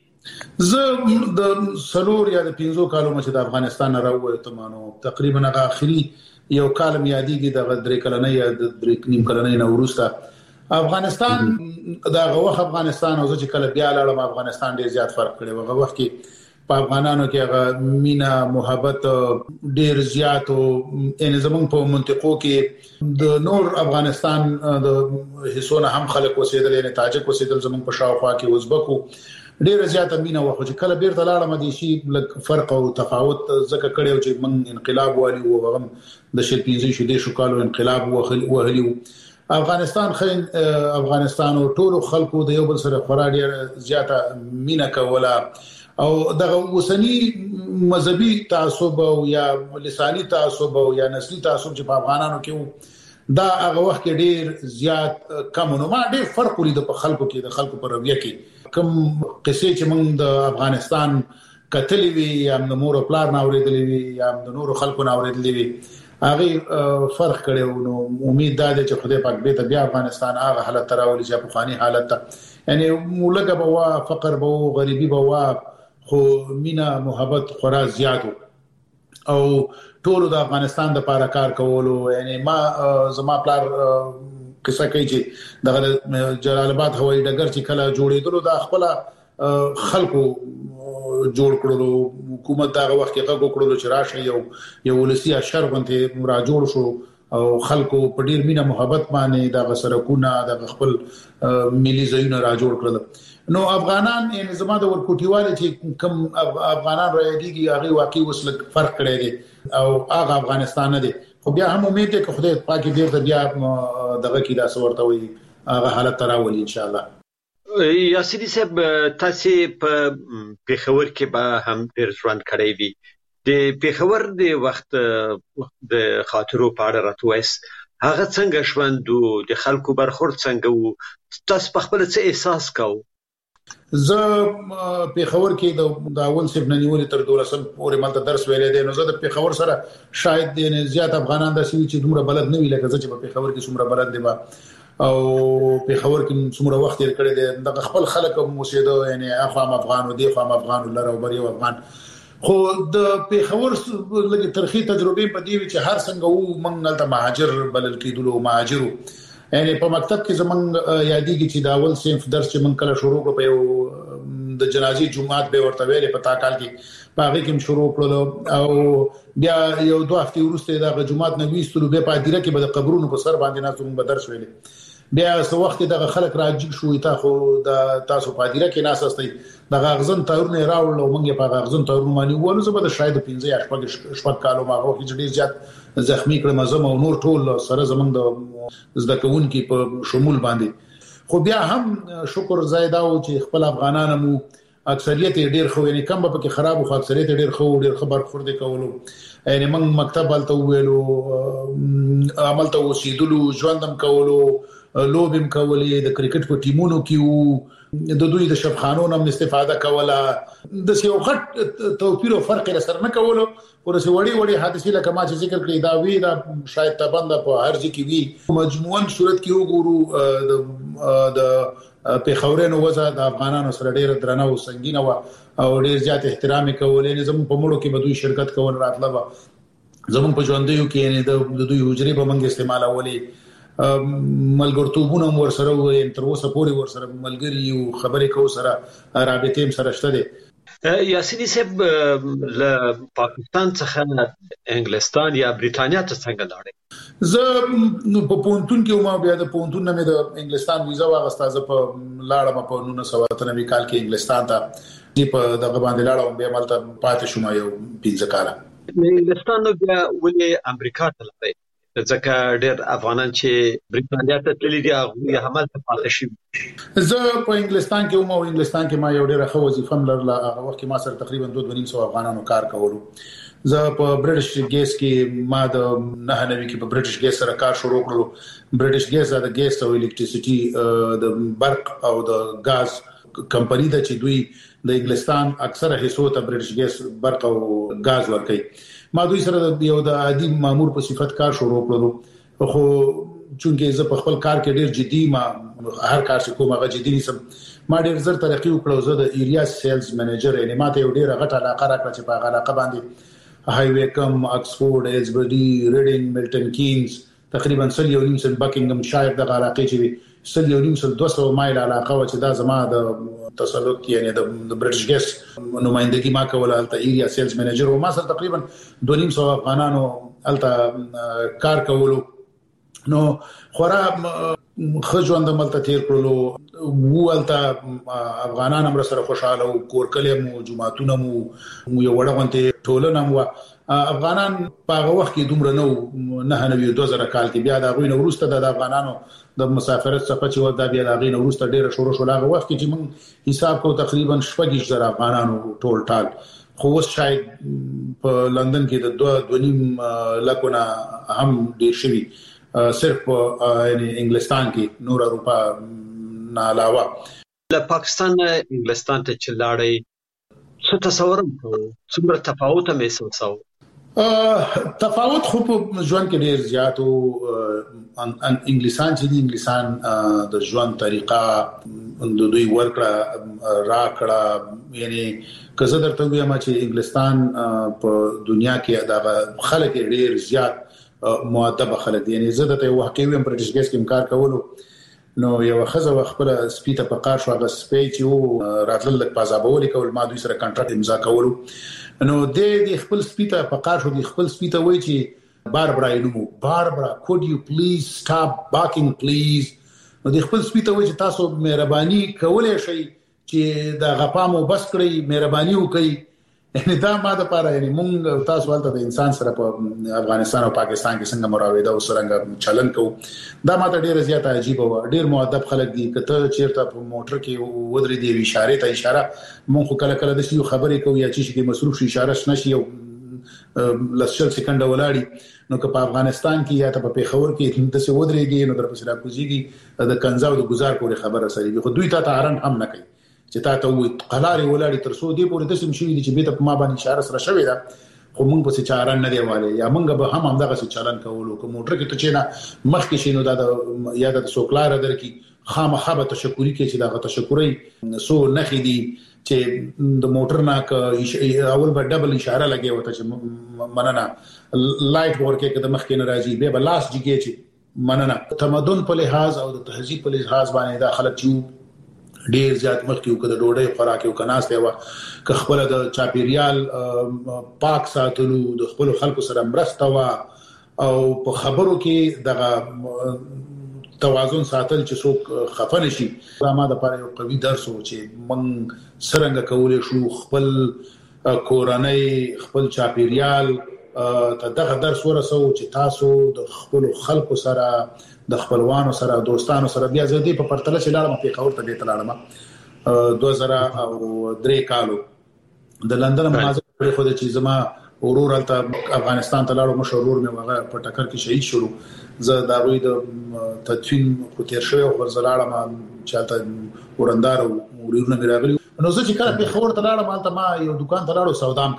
زه د سلور یا د 15 کالو مچ د افغانستان راووتم نو تقریبا هغه اخري یو کال میادیږي د 3 کلنۍ یا د 3 نیم کلنۍ نو وروسته افغانستان دا غوخ افغانستان او چې کله بیا لاړم افغانستان ډیر زیات فرق کړي. هغه وخت کې په افغانانو کې هغه مینا محبت ډیر زیات او ان زمون په منطقو کې د نور افغانستان د حصونه هم خلک وسیدل یعنی تاجک وسیدل زمون په شاوخوا کې ازبکو ډیر زیات مینا وخت چې کله بیرته لاړم دي شي لک فرق او تفاوت زکه کړي چې من انقلاب والی او هم د شلپینځي شو د شکالو انقلاب وهلی افغانستان خین افغانستان او ټول خلکو د یو بل سره خورا ډیر زیاته مینا کوله او دغه وسنی مذهبي تعصب او یا لسانی تعصب او یا نسلی تعصب چې په افغانانو کې دا هغه وخت کې ډیر زیات کم نو ما ډیر فرق ولید په خلکو کې د خلکو په رویه کې کوم قصې چې موږ د افغانستان کتلې وی یا د مور او پلار ناوړېدلې وی یا د نور خلکو ناوړېدلې وی هغه فرق کړو. نو امید ده چې خدای پاک به ته بیا افغانستان هغه حالت راولي چې په خاني حالت یعنی مولګه بوا فقر بوا غریبي بوا خو مینا محبت خورا زیاتو او ټول د افغانستان د لپاره کار کولو. یعنی ما زما پلار کیسه کوي چې د جلال آباد هوایي ډګر چې کله جوړېدلو د خپل خلکو جوړ کړلو حکومت دا وخت کې هغه کړلو چې راشه یو ولسی اشر باندې را جوړ شو او خلکو په ډیر مینا محبت باندې د سرکونه د خپل ملي ځایونه را جوړ کړل. نو افغانان یعنی زما د ورکوټیواله چې کم افغانان راځي هغه واقعي وسلک فرق کړی دی او هغه افغانستان نه دی. خو بیا هم امید ده چې خدای پاک دې ته بیا دغه کې دا څورته وي هغه حالت راولي ان شاء الله. یاسینی صاحب تاسو په پیښور کې به هم ډیر ژوند کړی وي. د پیښور د وخت د خاطرو په اړه راته وایس هغه څنګه ژوند د خلکو برخورد څنګه وو تاسو په خپل څه احساس کاوه؟ زه پیښور کې د اول سپننی ولې تر 12 پورې مالته درس ویلې دي. نو زه د پیښور سره شاید د زیات افغانان د سوي چې دومره بلد نه وی لکه چې په پیښور کې څومره بلد دي او پیښور کې څومره وخت یې کړی دی د خپل خلک موسیده یعنی اخوام افغان او دی خام افغان لره او بری افغان. خو د پیښور لګي ترخی تجربه په دی چې هر څنګه وو موږ نلته مهاجر بلل کېدلو مهاجرو یعنی په مکتب کې زمونږ یادېږي چې دا اول صنف درس چې موږ کله شروع کړو په د جنازي جمعات به ورته ویلې په تاکال کې باغې کې شروع کړو او بیا یو دوه هفته وروسته دا جمعات نه ویستلو به په دیره کې به د قبرونو په سر باندې ناسو موږ درس ویلې. بیا څو وخت دغه خلک راځي شو تاسو په دیره کې ناس استئ د غغزن تورونه راوړل او موږ په غغزن تورونه باندې ولو زبر شاید 15 شپږ کالو ماغه کې ډیر زیات زخمی کړم زم او نور ټول سره زمنګ د زدکون کې په شمول باندې خو بیا هم شکر زیاده او چې خپل افغانانو مو اکثریت ډیر خو یعنی کم به کې خراب خو اکثریت ډیر خبر خورد کولو یعنی موږ مکتب الته ویلو عمل ته وسیدلو ژوندم کولو لوبم کولې د کرکټ په ټیمونو کې د دوی د شفخانو نم استفاده کوله د یو غټ توپیر او فرق سره نه کولو ورسې وړي حادثه لکه ما چې ذکر کړی دا وی دا شاید تبند په هر ځای کې وی مجموعاً صورت کې وګورو د پیښورونو وزه د افغانانو سره ډیر درنه او سنگینه او ډیر زیات احترام کولې زموږ په مړو کې به دوی شرکت کول راتله زموږ په ژوندیو کې نه د دوی حجرې به موږ استعمالولې ملګرتوبونه ور سره وې تر اوسه پورې ور سره ملګری او خبرې کو سره رابطې سره شته دي یاسینی صاحب له پاکستان څخه انګلستان یا بریټانیا ته څنګه لاړې زه په پونتون کې ما بیا د پونتون نه د انګلستان ویزا واغسته زه په لاړم په 1993 کال کې انګلستان ته چې په دغه باندې لاړم بیا مالته پاتې شوم یو 15 کال انګلستان نو بیا ولې امریکا ته لاړې ځکه ډېر افغانان چې بریټانیا ته تللي دي هغه عمل ته پاتې شي زه په انګلستان کې ما یو ډېر ښه وظیفه لرله هغه وخت ما سره تقریبا 2.5 افغانانو کار کولو زه په برټش ګیس کې ما د 99 کې په برټش ګیس سره کار شروع کړو برټش ګیس د ګیس او الکتریسيټي د برق او د غاز کمپنی د چې دوی د انګلستان اکثره حصو ته برټش ګیس برق او غاز ورکوي ما دوی سره یو د عادي مامور په صفت کار شروع کړو خو چونکه زه په خپل کار کې ډیر جدي ما هر کار چې کوم هغه جدي نسم ما ډیر زر ترقی وکړو زه د ایریا سیلز منیجر یعنی ماته یو ډیر غټه علاقه راکړه چې په هغه علاقه باندې های ویکم اکسفورد ایزبرډي ریډینګ ملټن کینز تقریبا 1.5 بکینګم شایر د علاقې چې 1.5 مایل علاقه و چې دا زما د تسلط یعنی د برټش ګیس نمائندګي ما کوله الته ایریا سیلز منیجر او ما سره تقریبا 2.5 افغانانو الته کار کولو نو خورا خجوند ملته تیر کړلو والته افغانان هم سره خوشاله او کورکلم او جماعتونه مو یو وړغونته ټولنه مو افغانان په هغه وخت کې دومره نو 2000 کال کې بیا د غوینه ورسته د افغانانو د مسافرت څخه چې ودا بیا د غوینه ورسته ډیره شروع شو هغه وخت کې چې موږ حساب کو تقریبا 7000 افغانانو ټول ټال خو اوس شاید په لندن کې د 2.5 لکونه هم ډیر شوي صرف یعنی انګلستان کې نور اروپا نه علاوه له پاکستان انګلستان ته چلاړې څه تصور کوو څومره تفاوت محسوساو تفاوت خو په ژوند کې ډیر زیات او انګلیسان چې د انګلیسان د ژوند طریقه د دوی ورکړه راکړه یعنی کزه درته وایم چې انګلستان په دنیا کې د خلک ډیر زیات مؤدب خلک یعنی زه د یو حقیقي برټش ګیس کې کار کولو نو یو خزه خپل سپیته په کار شو هغه سپی چې راتل لک پازابول کول ما دوی سره کانټراکټ امضا کولو نو د خپل سپیته په کار شو د خپل سپیته وای چې باربرا could you please stop barking please نو د خپل سپیته وای چې تاسو مهرباني کولای شئ چې دا غپامو بس کړئ مهرباني وکړئ یعنی دا ماده پاره یعنی مونږ تاسو ولته د انسان سره په افغانستان او پاکستان کې څنګه مراوده او څنګه چلن کو دا ماده ډیره زیاته عجیب و ډیر مؤدب خلک دي کته چیرته په موټر کې ودرې دی اشاره ته اشاره مونږ کله کله د شي خبرې کوي یا چې کې مصروف شي اشاره نشي او لسل سکند ولاړی نو که په افغانستان کې یا ته په پیښور کې د څه ودرېږي نو در پسې راکوزيږي د کنزاو د گزار کولې خبره سره خو دوی ته هرن هم نه کوي چې تا ته وي قلاري ولاړی تر څو دی پورې د سم شي چې به ته ما باندې اشاره سره شوې ده خو مونږ په څه چاران نه دی والي یا مونږ به هم دغه څه چلن کوو کوم موټر کې ته چې نه مخ کې شینو دا یا د سوکلار درکې خامخا به تشکرې کې چې دا تشکرې سو نخې دي چې د موټر نه ک اول به ډبل اشاره لګي وته چې مننه لایټ ورکه کې د مخ کې ناراضي به لاس جګي چې مننه تمدن په لحاظ او د تهذیب په لحاظ باندې دا خلک چې ډیر زیات مخکې وکړه ډوډۍ خوراک او کناسته و که خپل د چاپیریال پاک ساتلو د خپل خلکو سره مرسته و او په خبرو کې دغه توازن ساتل چې څوک خفن شي دا ما د پاره یو قوي درس و چې من سرنګ کولې شو خپل کورنۍ خپل چاپیریال ته دغه درس ورسو چې تاسو د خپل خلکو سره د خپلوانو سره دوستانو سره بیا زه دې په پرتله چې لاړم په خبر ته دې تلاړم 2003 کالو د لندن مناظره پرې خو د چې زما ورور ته افغانستان ته لاړو مشهور مې هغه په ټکر کې شهید شو زه دا وی د تدفین خو تیر شوی او ورزلاړم چاته ورندار ورونه مې راغلی نو زه چې کله په خبر ته لاړم مالته ما یو دکان ته لاړو سودام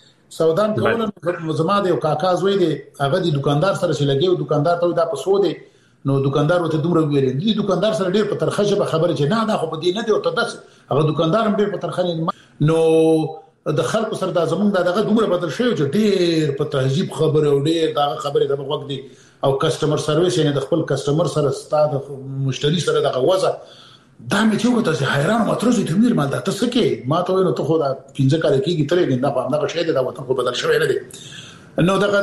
کول زما د یو کاکا زوی دی هغه د دکاندار سره چې لګیو دکاندار ته دا په سو دی نو دکاندار وته دومره ویل دي دکاندار سره ډیر په ترخه ژبه خبره چې نه خو په دې نه دی او ته داس هغه دکاندار هم ډیر په ترخه نو د خلکو سره د زمونږ دغه دومره بدل شوی چې ډیر په تهذیب خبره او ډیر دغه خبره د وخت دی او کسٹمر سرویس یعنی د خپل کسٹمر سره ستاد مشتری سره دغه وځه دا مې چې وګورم چې حیران مترزي ترمیر مال دا تاسو کې ما ته نو ته خو دا 15 کال کېږي ترې ګنده په همدغه شی دا وطن خو بدل شوی نه دی نو دغه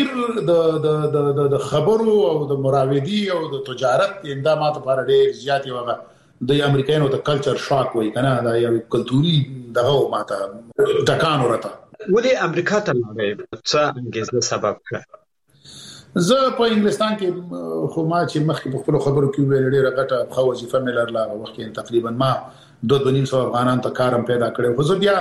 تغییر د خبرو او د مراودي او د تجارت اندامات لپاره ډیر زیات وغه د امریکایانو د کلچر شاک وای کنه دا یو کلتوري دغه ماته ټکان ورته ولې امریکا ته لاړې څه انګیزه سبب کړ زه په انګلستان کې خو ما چې مخکې په خپل خبرو کې ویل ډیره غټه خو وظیفه مې لرله وخت کې تقریبا ما 2.5 افغانان ته کارم پیدا کړو خو زه بیا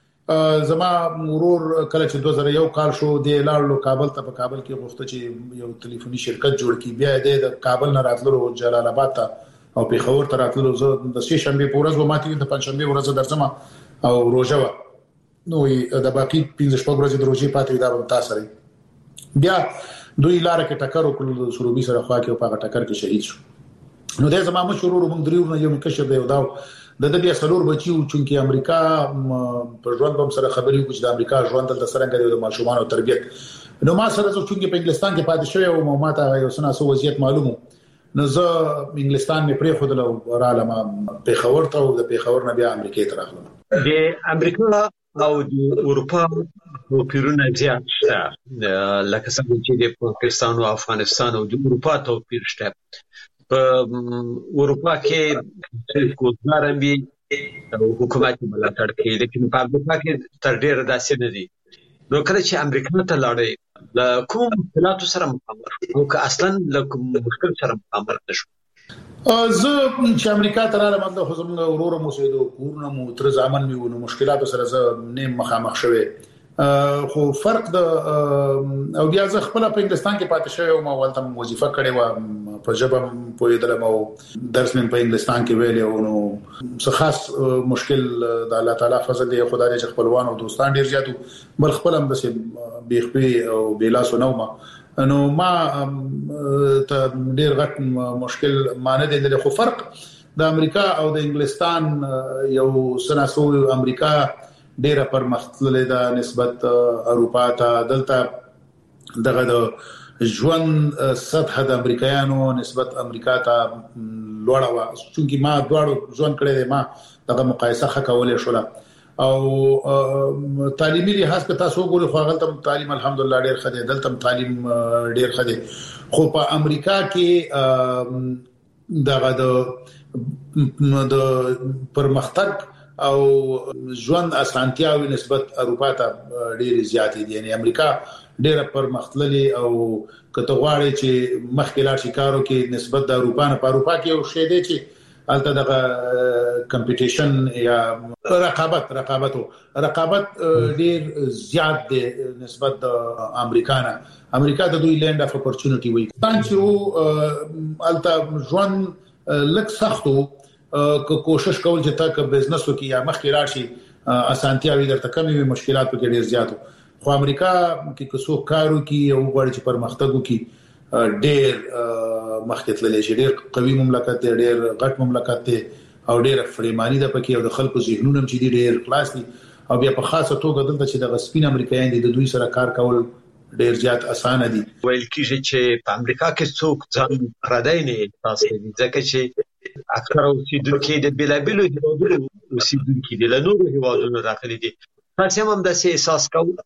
زما مرور کله چې 2001 کال شو د لاړو کابل ته په کابل کې غوښته چې یو ټلیفوني شرکت جوړ کړي بیا د کابل نه راتلو جلال آباد ته او په خبر تر راتلو زه د سې شنبه پورز و ماتي د پنځشنبه ورځ درځم او روزه نو د باقي 15 ورځې د روزي پاتې دا تاسو بیا دوی لار کې ټکر وکړل د سروبي سره خوا کې په ټکر کې شهید شو نو د زما مشهور روم دریو یو کشر دی دا د بیا سلور بچیو چې امریکا په ژوند هم سره خبرې وکړي د امریکا ژوند د سرنګ د ماشومان او تربيت نو ما سره چې په انګلستان کې پاتې شوی او ما ته یو سنا سو وضعیت معلومو نو زه انګلستان مې پرې خود له عالمه په خبر ته او د په خبر نه بیا امریکا ته راغلم د امریکا او د اروپا په پیرونه زیات شته لکه څنګه چې د پاکستان او افغانستان او د اروپا توپیر شته په اروپا کې کوزارم بي حکومت ملاتړ کوي لیکن په امریکا کې تر ډیره داسې نه دي نو کله چې امریکا ته لاړې له کوم مشکلاتو سره مخامخ او که اصلا له کوم مشکل سره مخامخ نشو زه چې امریکا ته راغلم د خصوصا اورور مو سیدو کورونه مو تر ځامن میونه مشکلاتو سره زه نه مخامخ شوه خو فرق د او بیا زه خپل په انګلستان کې پاتې شوی او ما ولته وظیفه کړې و په ژبه په یدل مو درس من په انګلستان کې ویل او نو څه خاص مشکل د الله تعالی فضل دی خدای دې خپلوان او دوستان ډیر زیاتو بل خپل هم د بیخبي او بیلاسو نو نو ما ته ډیر غټ مشکل مانه دي د خو فرق د امریکا او د انګلستان یو سناسو امریکا ډیره پرمختللې ده نسبت اروپا ته دلته دغه د ژوند سطح د امریکایانو نسبت امریکا ته لوړه و چې ما دواړو ژوند کړی ما دغه مقایسه کولای شو او تعلیمي لحاظ په تاسو ګورئ خو غلطه تعلیم الحمدلله ډیر خدای دلته تعلیم ډیر خدای خو په امریکا کې دغه د پرمختګ او ژوند اسانتیاوي نسبت اروپا ته ډېر زیات دي یعنی امریکا ډېر پرمختللي او کته غواړي چې مخکې لاړ شي کارو کې نسبت د اروپا نه په اروپا کې یو شی دی چې البته دغه کمپټیشن یا رقابت ډېر زیات دی نسبت د امریکا نه امریکا د دوی لند اف اپورچونټی وي تاسو البته ژوند لک سختو که کوشش کول چې تا که بزنس وکي یا مخکې راشي اسانتیاوي درته کمې وي مشکلات پکې ډیر زیاتو خو امریکا کې که څوک کارو کوي او غواړي چې پرمختګ وکړي ډیر مخکې تللی شي ډیر قوي مملکت دی ډیر غټ مملکت دی او ډیر فریمانی ده پکې او د خلکو ذهنونه چې ډیر خلاص دي او بیا په خاصه توګه دلته چې د غسپین امریکایان دي د دوی سره کار کول ډیر زیات اسانه دي ویل کیږي چې په امریکا کې څوک ځان پردای نه تاسو دي ځکه چې اکثر اوسیدونکو د بلابلو هیوادونو اوسیدونکو دي له نورو هیوادونو راغلي دي تاسو هم د احساس کوئ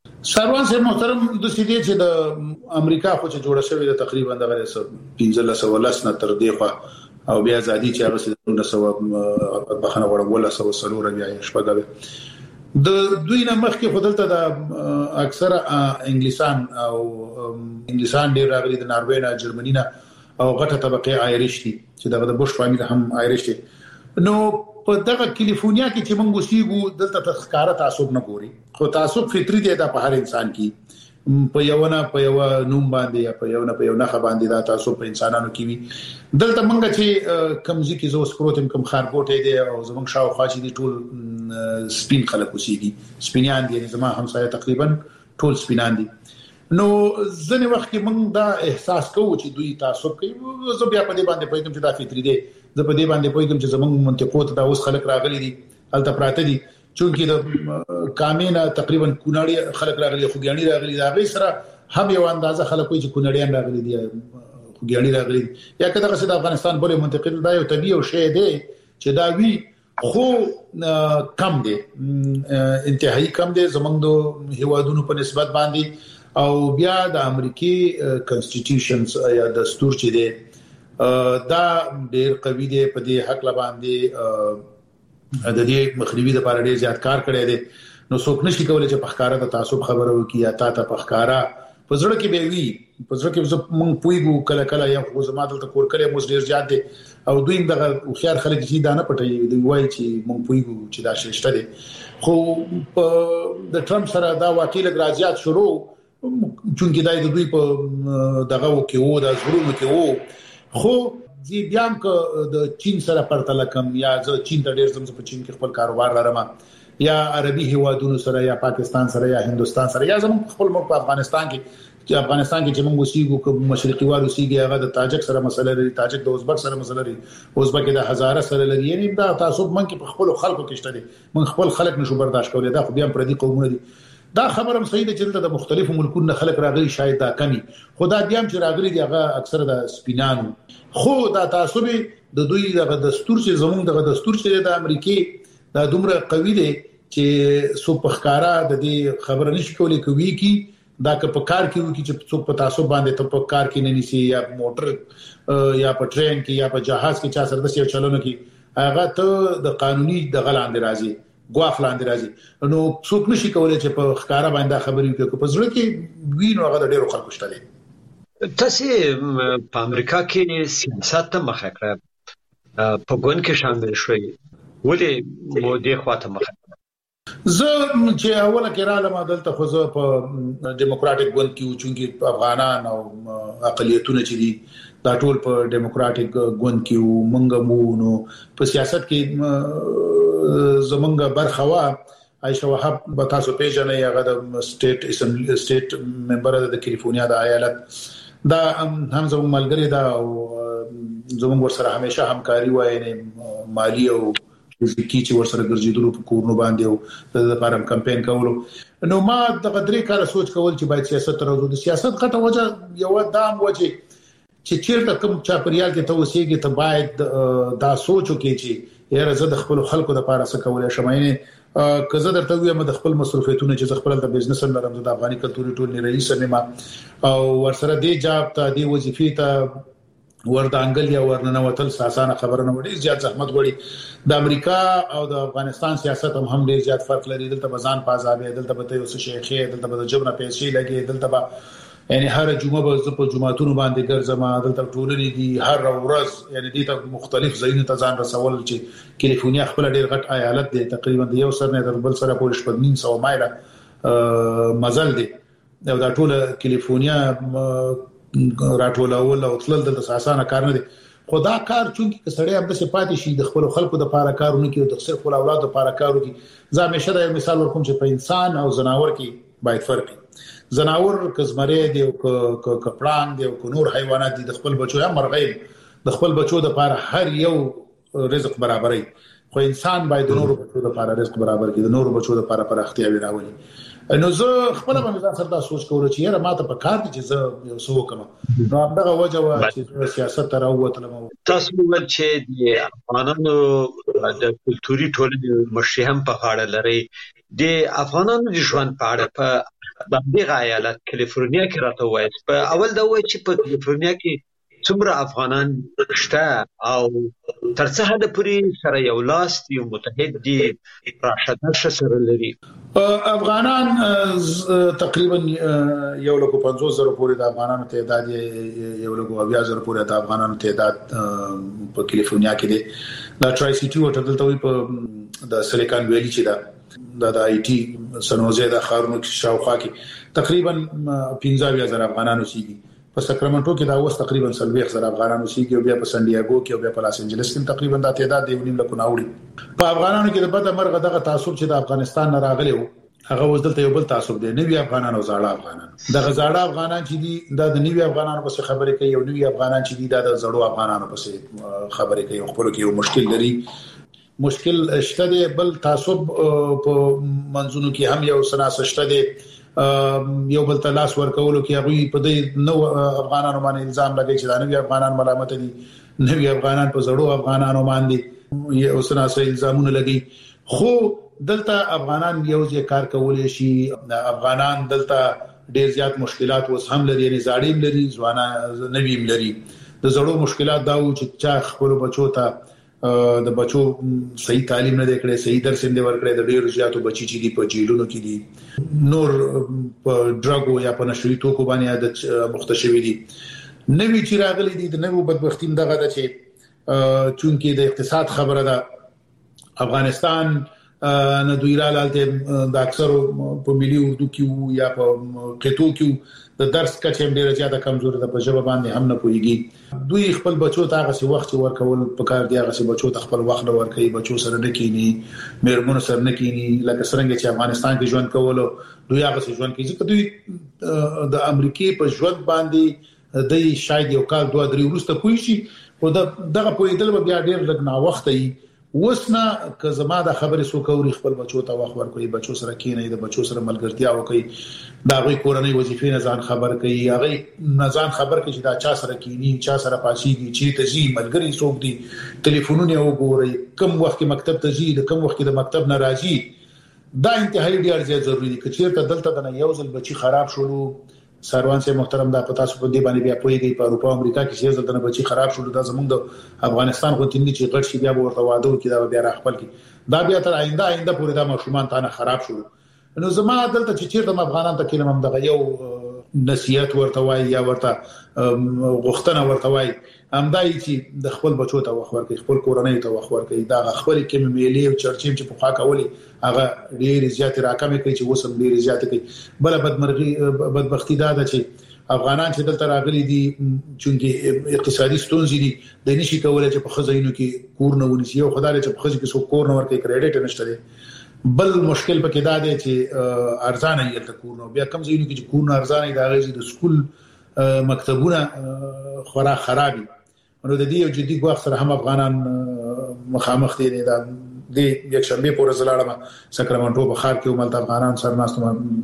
سروان سره محترم د سیدې چې د امریکا خو چې جوړه شوې ده تقریبا د 1510 نه تر دې خوا او بیا ازادي چې هغه د 1900 بخنه وړول سره سلور بیا شپږه د دوی نه مخکې خدلته د اکثره انګلیسان ډیر راغلي د ناروې نه جرمني نه او غټه طبقه آیریش دي چې د بوش فامیل هم آیریش دي نو په دغه کالیفورنیا کې چې موږ اوسېګو دلته تخکاره تعصب نه ګوري خو تعصب فطري دی د په هر انسان کې په یو نوم باندې یا په یو نه باندې دا تعصب په انسانانو کې وي دلته موږ چې کمزې کې زو سپروتم کم خارګوټې دي او زموږ شاوخوا چې دي ټول سپین خلک اوسېږي سپینان دي زما همسایه تقریبا ټول سپینان دي نو ځنې وخت کې موږ دا احساس کوو چې دوی تعصب کوي زه بیا په دې باندې پوهیږم چې دا فطري دی زه په دې باندې پوهیږم چې زموږ منطقو ته دا اوس خلک راغلي دي هلته پراته دي چونکی د کامینا تقریبا کونړی خلک راغلي خوګیانی راغلي دا غي سره هم یو اندازه خلک وي چې کونړیان راغلي دي خوګیانی راغلي یا کله چې د افغانستان بلې منطقې دا یو طبيعي او شی دی چې دا وی خو کم دی انتهایی کم دی زموږ د هیوادونو په نسبت باندې او بیا د امریکای کانسټیټیوشنز یا دستور چې دی دا ډېر قوي دی په دې حق لباندې د دې مخنیوي لپاره ډېر زیات کار کړی دی نو څوک نشي کولای چې په ښکارا د تعصب خبره وکړي یا تا ته په ښکارا په زړه کې به وي په زړه کې موږ پویګو کله یا خو زماده ته کور کړي موږ ډېر زیات دي او دوی دغه خيار خلک چې دا نه پټي دوی وایي چې موږ پویګو چې دا شته دي خو د ټرمپ سره دا واقعي لګرازيات شروع چونکی دا د دوی په دغه وکيو د زړونو کې وو خو زی بیان ک د چین سره پرتله کم یا زه چین ته ډیر زم په چین کې خپل کاروبار لرم یا عربي هیوادونو سره یا پاکستان سره یا هندستان سره یا زم خپل ملک په افغانستان کې چې موږ اوسېګو کوم مشرقي وال اوسېږي هغه د تاجک سره مسله لري تاجک د ازبک سره مسله لري ازبک د هزاره سره لري یعنی دا تعصب من کې په خپل خلکو کې شته دي من خپل خلک نشو برداشت کولای دا خو بیا پردي قومونه دي دا خبره هم صحیح ده چې د مختلفو ملکونو خلک راغلي شاید دا کمی خدا دیم چې راغلي دی هغه اکثره د سپینانو خو دا تعصب د دوی د دستور چې زموږ د دستور چې د امریکای دا دومره قوي دی چې سو پخکارا د دې خبره نشي کولای کوي کی دا که په کار کې وي چې څوک په تعصب باندې ته په کار کې نه نيسي یا موټر یا په ټرین کې یا په جهاز کې چا سره د سیر چلونو کې هغه ته د قانوني د غلاندې راځي غواخ لاندې راځي نو څوک نشي کولای چې په ښکارا باندې خبرې وکړي په ځړ کې وینو هغه د ډیرو خلکو شته دي تاسو په امریکا کې سیاست ته مخه کړه په ګوند کې شامل شوي ولې مو دې خواته مخه زه چې اوله کې را لمه دلته خو زه په ډیموکراټک ګوند کې چونکی افغانان او اقلیتونه چې دي دا ټول په ډیموکراټک ګوند کې مونږ مو نو په سیاست کې زمونږ برخوا عائشہ وهاب به تاسو پیژنئ هغه د سټیټ ممبر د کالیفورنیا د ایالت دا هم زموږ ملګری دا او زموږ ورسره همیشه همکاري وای نه مالی او فزیکی چې ورسره ګرځیدلو په کورونو باندې او د لپاره کمپاین کولو نو ما د قدرې کار سوچ کول چې باید سیاست راوځو د سیاست غټه وجه یو دام وجه چې چیرته کوم چاپریال کې ته اوسېږي ته باید دا سوچ وکړي چې یاره زه د خپل خلکو د لپاره څه کولای شم یعنی کزه درته وایم د خپل مصرفیتونه چې خپل د بزنس لرم د افغاني کلتوري ټول نه رئیس مې ما او ورسره دې جاب ته دې وظیفې ته وردانګل یا ورننوتل ساسانه خبره نه وړي زیات زحمت وړي د امریکا او د افغانستان سیاست هم ډیر زیات فرق لري دلته بزان پازابې دلته به یو شیخي دلته به جبر پیسې لګي دلته به یعنی هر جمعه به په جمعهتون باندې ګرځم دلته ټولنې دي هر ورځ یعنی دې ته مختلف ځایونو ته ځان رسول چې کالیفورنیا خپل ډیر غټ ایالت دی تقریبا د یو سر نه تر بل سره پورې 900 مایله مزل دی دا ټول کالیفورنیا راټولول او تلل د اساسانه کار نه دي خدا کار چونکی کسړی هم د صفات شي د خپل خلکو د لپاره کارونه کوي د خپل اولاد لپاره کارونه کوي زه همیشه د مثال ورکوم چې په انسان او زناور کې باید فرق زناور کزمره دی او کپړان دی او نور حیوانات دي د خپل بچو یا مرغۍ د خپل بچو د لپاره هر یو رزق برابرای خو انسان باید د نور بچو د لپاره رزق برابر کړي د نور بچو د لپاره پر اختیار راولي نو زه خپل باندې سره دا سوچ کوم چې یاره ماته په کار دي چې زه یو څه وکم نو هغه وجه وا چې سیاست ته راووتلم تاسو ول چې د افغانانو د کلتوري ټولنې مشر هم په اړه لري د افغانانو د ژوند په اړه په دغه ایالت کالیفورنیا کې راته وایي په اول دا وایي چې په کالیفورنیا کې څومره افغانان شته او تر څه حد پورې سره یو لاس یو متحد دي راشد سره لري. افغانان تقریبا 150,000 پورې د افغانانو تعداد 1,000 پورې د افغانانو تعداد په کالیفورنیا کې دي. دا ټرای سيټي وټل ته وي په د سیلیکان ویلي چې دا د آی ټي سنوزه د خارونو شاوخوا کې تقریبا 15,000 افغانانو سيږي. په ساکرامنټو کې دا اوس تقریبا 40,000 افغانانو سيږي او بیا په سان ډیاګو کې او بیا په لاس انجلس کې تقریبا دا تعداد دی 1.5 لک ناوړي. په افغانانو کې د بده مرغه دغه تعصب چې د افغانستان نه راغلی وو هغه وځدلته یو بل تعصب دی. نوی افغانان او زاړه افغانان دغه زاړه افغانان چې دي دا د نوی افغانانو په خبرې کوي او نوی افغانان چې دي دا د زړو افغانانو په خبرې کوي. خپل کې یو مشکل لري مشکل شته دی. بل تعصب په منځونو کې هم یو سناس شته دی. یو بل تلاش ورکولو کې هغه په دې نو افغانانو باندې الزام لګي چې دا نوی افغانان ملامت دي. نوی افغانان په زړو افغانانو باندې یو سناس الزامونه لګي. خو دلته افغانان یو ځای کار کولای شي. افغانان دلته ډېر زیات مشکلات وس هم لري یعنی زاړیم لري ځوانه نویم لري. د زړو مشکلات دا و چې چا خپل بچو ته د بچو صحیح تعلیم نه کړي صحیح درس نه ورکړي. د ډېر زیاتو بچی چې دی په جیلونو کې دي نور په ډراګو یا په نشري توکو باندې عادت مختشوي دي. نوی چې راغلي دي د نوو بدبختی دغه د چې چونکی د اقتصاد خبره ده افغانستان نه دوی را لاله د اکثر په ملي اردو کې یا په قطو کې د درس کچې ډېر زیاته کمزوري ده. په ژبه باندې هم نه پوهیږي. دوی خپل بچو ته هغه وخت ورکول په کار دی. هغه بچو ته خپل وخت ورکړي. بچو سره نه کینی مېرمن سره نه کینی لکه څنګه چې افغانستان کې ژوند کولو دوی هغه ژوند کوي. ځکه دوی د امریکای په ژوند باندې د شاید یو کال 2-3 وروسته پوي شي او دغه پویدل بیا ډېر لږ نا وخت ای وسنه که زما د خبرې سو کوي خپل بچو ته وخت ورکوي. بچو سره کینې د بچو سره ملګرتیا وکړي. دا غوي کورنۍ وظیفې نه ځان خبر کوي. هغه نه ځان خبر کوي چې دا چا سره کینی چا سره پاسيږي چې ته زی ملګری څوک دي ټلیفونونه وګوري کوم وخت کې مکتب ته ځي کوم وخت کې د مکتب نه راځي. دا انتهایی ډیر زیات ضروری دي. که چیرته دلته د یو ځل بچي خراب شولو سروان سے محترم دا پتا سو په دې باندې بیا پويږي په اروپا امریکا کې چې ځل د بچي خراب شولو دا زمونږ د افغانستان خو تنګي چې غټ شي بیا ورته واده کې دا بیا راخپل کی دا بیا تر آینده پورې دا مشرومان ته خراب شولو. نو زما دلته چې چیرته افغانان ته کلمه هم دغه یو نصيحت ورته وای یا ورته غوښتنه ورته وای همدای چې د خپل بچو ته وخت ورکړي خپل کورنۍ ته وخت ورکړي. دا خپل کې میلې او چرچې چې په خوا کولې هغه ډېر زیات راکمه کوي چې وسم ډېر زیات کوي. بل بدبختی دا ده چې افغانان چې دلته راغلي دي چې اقتصادي ستونزې دي د نشي کولای چې په خزینو کې کور نه ونیسي او خدای چې په خزې کې څو کور نه ورکړي کریډټ نشته. بل مشکل پکې دا دی چې ارزانه یې ته کور نه بیا کم ځینو کې چې کور نه ارزانه دی هغه د سکول مکتبونه خورا خرابي. نو د دې یو جدي ګواښ سره هم افغانان مخامخ دي. دا د یک شنبه پورې زلاړه ساکرامنټو بخار کې وملت افغانان سرناستو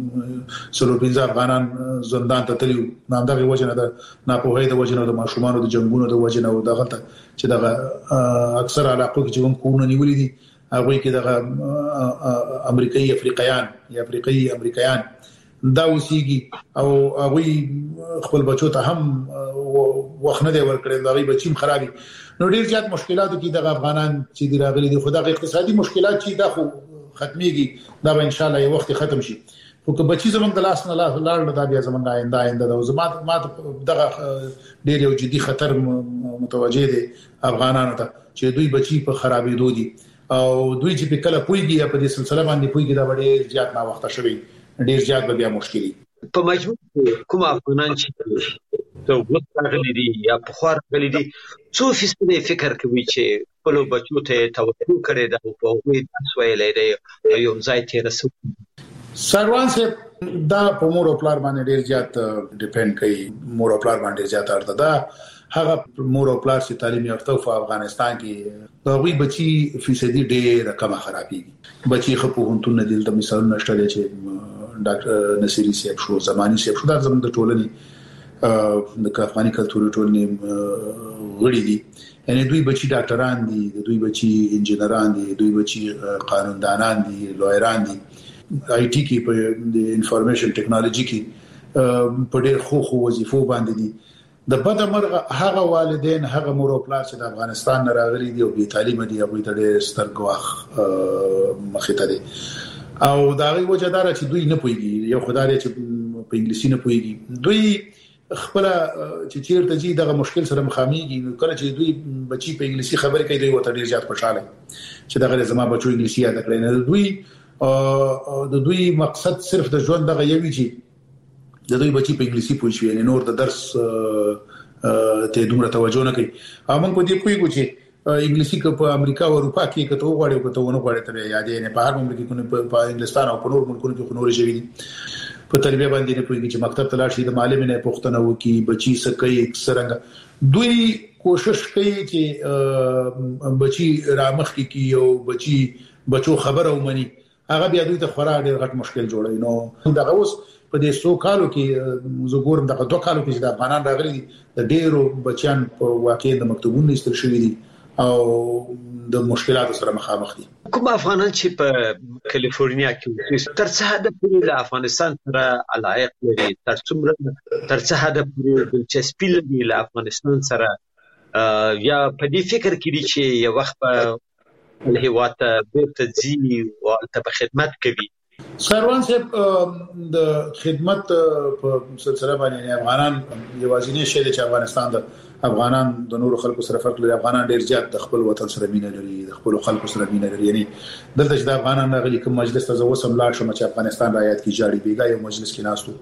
سلو 15 افغانان زندان ته تللیو. نامدغه وجنه د ناپوهۍ د وجنه د ماشومان د جنگونو د وجنه او دغه چې دغه اکثر علاقو کې چې کوم کورونه نیولې دي هغه کې دغه امریکایي افریقایان یا افریقایي امریکایان دا وسیږي او هغه خپل بچو ته هم وخت نه دی ورکړي. دا غي بچیم خرابي. نو ډیر زیات مشکلاتو کې د افغانان چې دی راغلي دي. خدای اقتصادي مشکلات چې دا خو ختميږي دا به ان شاء الله یو وخت ختم شي. خو که بچي زمونږ د لاس نه لاړ دا بیا زمونږ آینده دا زما دغه ډیر یو جدي خطر متوجه دي افغانانو ته چې دوی بچي په خرابېدو دي او دوی چې په کله پويږي په دې سلسله باندې پويږي دا ډیر زیات نا وخت شوی ډیر زیات بیا مشکلي. په مجموع کوم افغانان چې ته وڅغلي دي یا په خور غلي دي 2% فکر کوي چې خپل بچو ته توجه کړي دا په وې تاسو ویلې دی یو ځای ته رسو. سروان سے دا په مور او پلار باندې ډیر زیات ډیپند کوي. مور او پلار باندې زیات اړه ده. هغه مور او پلار چې تعلیم یافته په افغانستان کې دا وی بچي فیصدي ډیر کم خرابيږي. بچي خپو هنتون دل د مثال نشته چې ډاکټر نصيري صاحب شو زماني صاحب شو دا زموږ د ټولنې د افغاني کلتوري ټولنې غړي دي. یعنی دوی بچي ډاکټران دي دوی بچي انجنيران دي دوی بچي قانوندانان دي لویران دي. آی ټي کې په د انفارمیشن ټیکنالوژي کې په ډېر خو وظیفو باندې دي. د بدمرغه هغه والدین هغه مور او پلار چې د افغانستان نه راغلي دي او بې تعلیمه دي هغه ته ډېر ستر ګواښ مخې ته دي او دا غي وجدار چې دوی نه پويږي یو خدای چې په انګلیسي نه پويږي دوی خپل چې چیرته جي دغه مشکل سره مخامخ کله چې دوی بچي په انګلیسي خبرې کوي دوی وته ډېر زیات خوشاله چې دغه زما بچو انګلیسي یاد کړي نه دوی مقصد صرف د ژوند دغه یوي چې د دوی بچي په انګلیسي پوه شي نور د درس ته دومره توجه نه کوي. موږ په دې پوهیږو چې انګلیسي په امریکا او اروپا کې کته وغواړي کته ونه غواړي ته یادې نه په هر مملکت کې په انګلستان او په نور ملکونو کې خنور شوی دي په تربیه باندې نه پوهیږي چې مکتب ته لاړ شي د معلم نه پوښتنه وکړي بچي سکه څنګه دوی کوشش کوي چې بچي رامخ کې یو بچو خبره ومني هغه بیا دوی ته خورا ډېر غټ مشکل جوړوي. نو دغه اوس په دې 100 کالو کې زګورم دغه 2 کالو کې د افغانان راغلي د ډېرو بچیان په واقع د مکتوبونو ایستل شوی دي او د مشکلاتو سره مخامخ دي. کوم افغانان چې په کالیفورنیا کې تر څه حد پورې د افغانستان سره علاقه لري تر څه حد پورې دلچسپي لري له افغانستان سره یا په دې فکر کې دي چې یو وخت په هیواد بیرته ځي او ته خدمت کوي. سروان صاحب د خدمت په سلسله باندې افغانان یوازینی شی چې افغانستان د افغانان د نورو خلکو سره فرق لري. افغانان ډیر زیات د خپل وطن سره مینه لري د خپل خلکو سره مینه لري. یعنی دلته چې د افغانان غلي کوم مجلس ته زوسم لا شم چې افغانستان رایت کی جاړي بیګا یو مجلس کې ناستو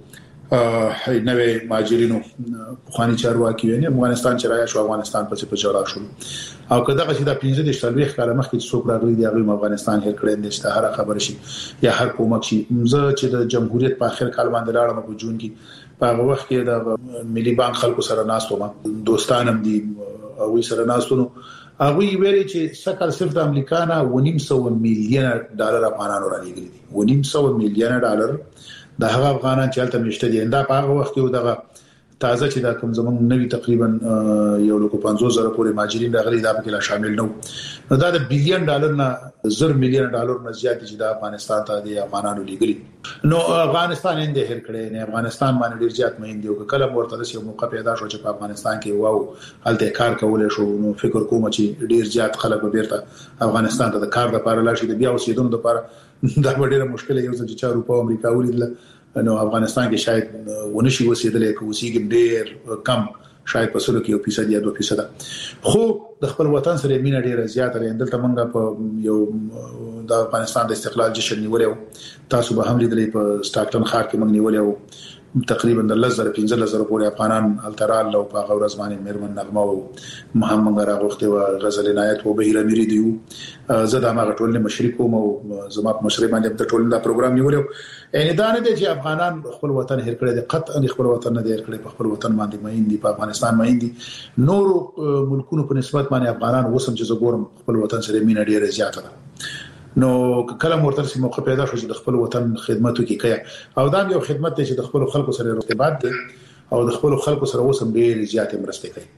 نوې ماجرینو خواني چارواکي یعنی افغانستان چې رایا شو افغانستان په جوړا شو او کله چې د 15 شلويخ کاله مخکې څوک راغلي دی هغه افغانستان هر کړي د اشتهار خبر شي یا هر کومک شي زه چې د جمهوریت په اخر کال باندې لاړم په جون کې په هغه وخت کې د ملي بانک خلکو سره ناستو ما دوستانم دي او سره ناستو هغه ویلي چې سکه صرف د امریکا نه 900 میلیون ډالر افغانانو راغلي دي 900 میلیون ډالر د هغه افغانان چې هلته مشته دي دا په هغه وخت کې دغه تازه چې دا کوم زمون نوی تقریبا 1.50 پورې ماجرین راغلي دا په کې لا شامل نو دا د بلین ډالر نه 1000 میلیون ډالر نه زیات چې د افغانستان ته د افغانانو لګري. نو افغانستان انده هر کړي نه افغانستان باندې ډیر زیات مهندي او کله ورته یو موقع پیدا شو چې په افغانستان کې واو هلته کار کول شو. نو فکر کوم چې ډیر زیات خلک بیرته افغانستان ته د کار لپاره لاړ شي د بیا اوسېدونکو لپاره دا ډیره مشکله یو چې 4 روپا امریکا ولیدل نو افغانستان کې شاید ونشي وسیدلې کوسیګ ډیر کم شاید په سلو کې 1% یا 2% خو د خپل وطن سره مینه ډیره زیاته لري. دلته مونږ په یو د افغانستان د استقلال جشن نیولې تاسو به هم لیدلې په سټاکټن ښار کې مونږ نیولې تقریبا د 15,000 پورې افغانان الترال او په غورز باندې مېرمن نغمه او محمد راغوخته او غزل عنایت او بهیر اميري دیو زه د هغه ټولنې مشرک کوم او زما په مشرک باندې د ټولنې دا پروګرام نیولې ان دا نه دي چې افغانان خپل وطن هر کړی دي قطعا خپل وطن نه هر کړی په خپل وطن باندې مهین دي په افغانستان مهین دي نور ملکونو په نسبت باندې افغانان وسم چې زګورم خپل وطن سره مینه ډیره زیاته ده. نو کله مرتر سي موقع پیدا شو چې د خپل وطن خدمت وکړي او دا یو خدمت دی چې د خپل خلکو سره ارتباط دي او د خپل خلکو سره وسم ډیر زیات مرسته کوي.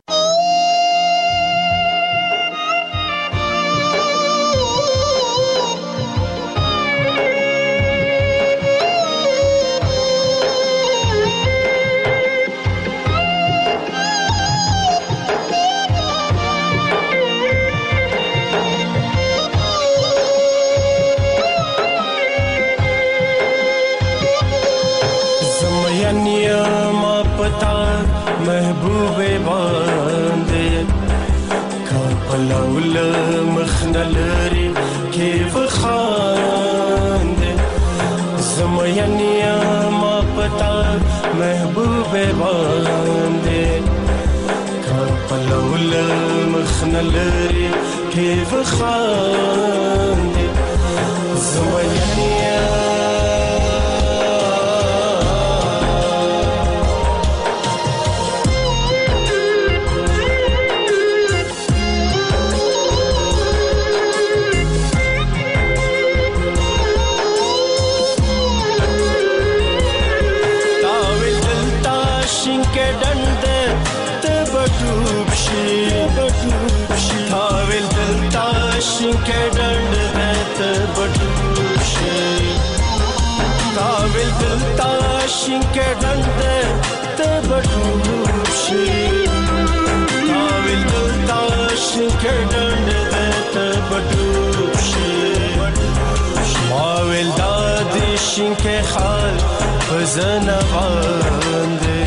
کې ډنده ته بډوشي تاویل دلتاش کې ډنده ته بډوشي ماویل دادی شینکه خال پزنه باندې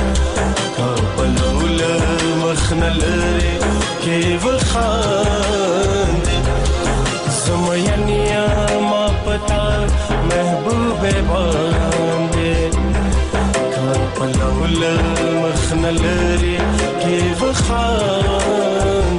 کابلول مخنلری کې وخاندې زمینیا ما پتا محبوب باندې کابلول مخنلری کې وخاندې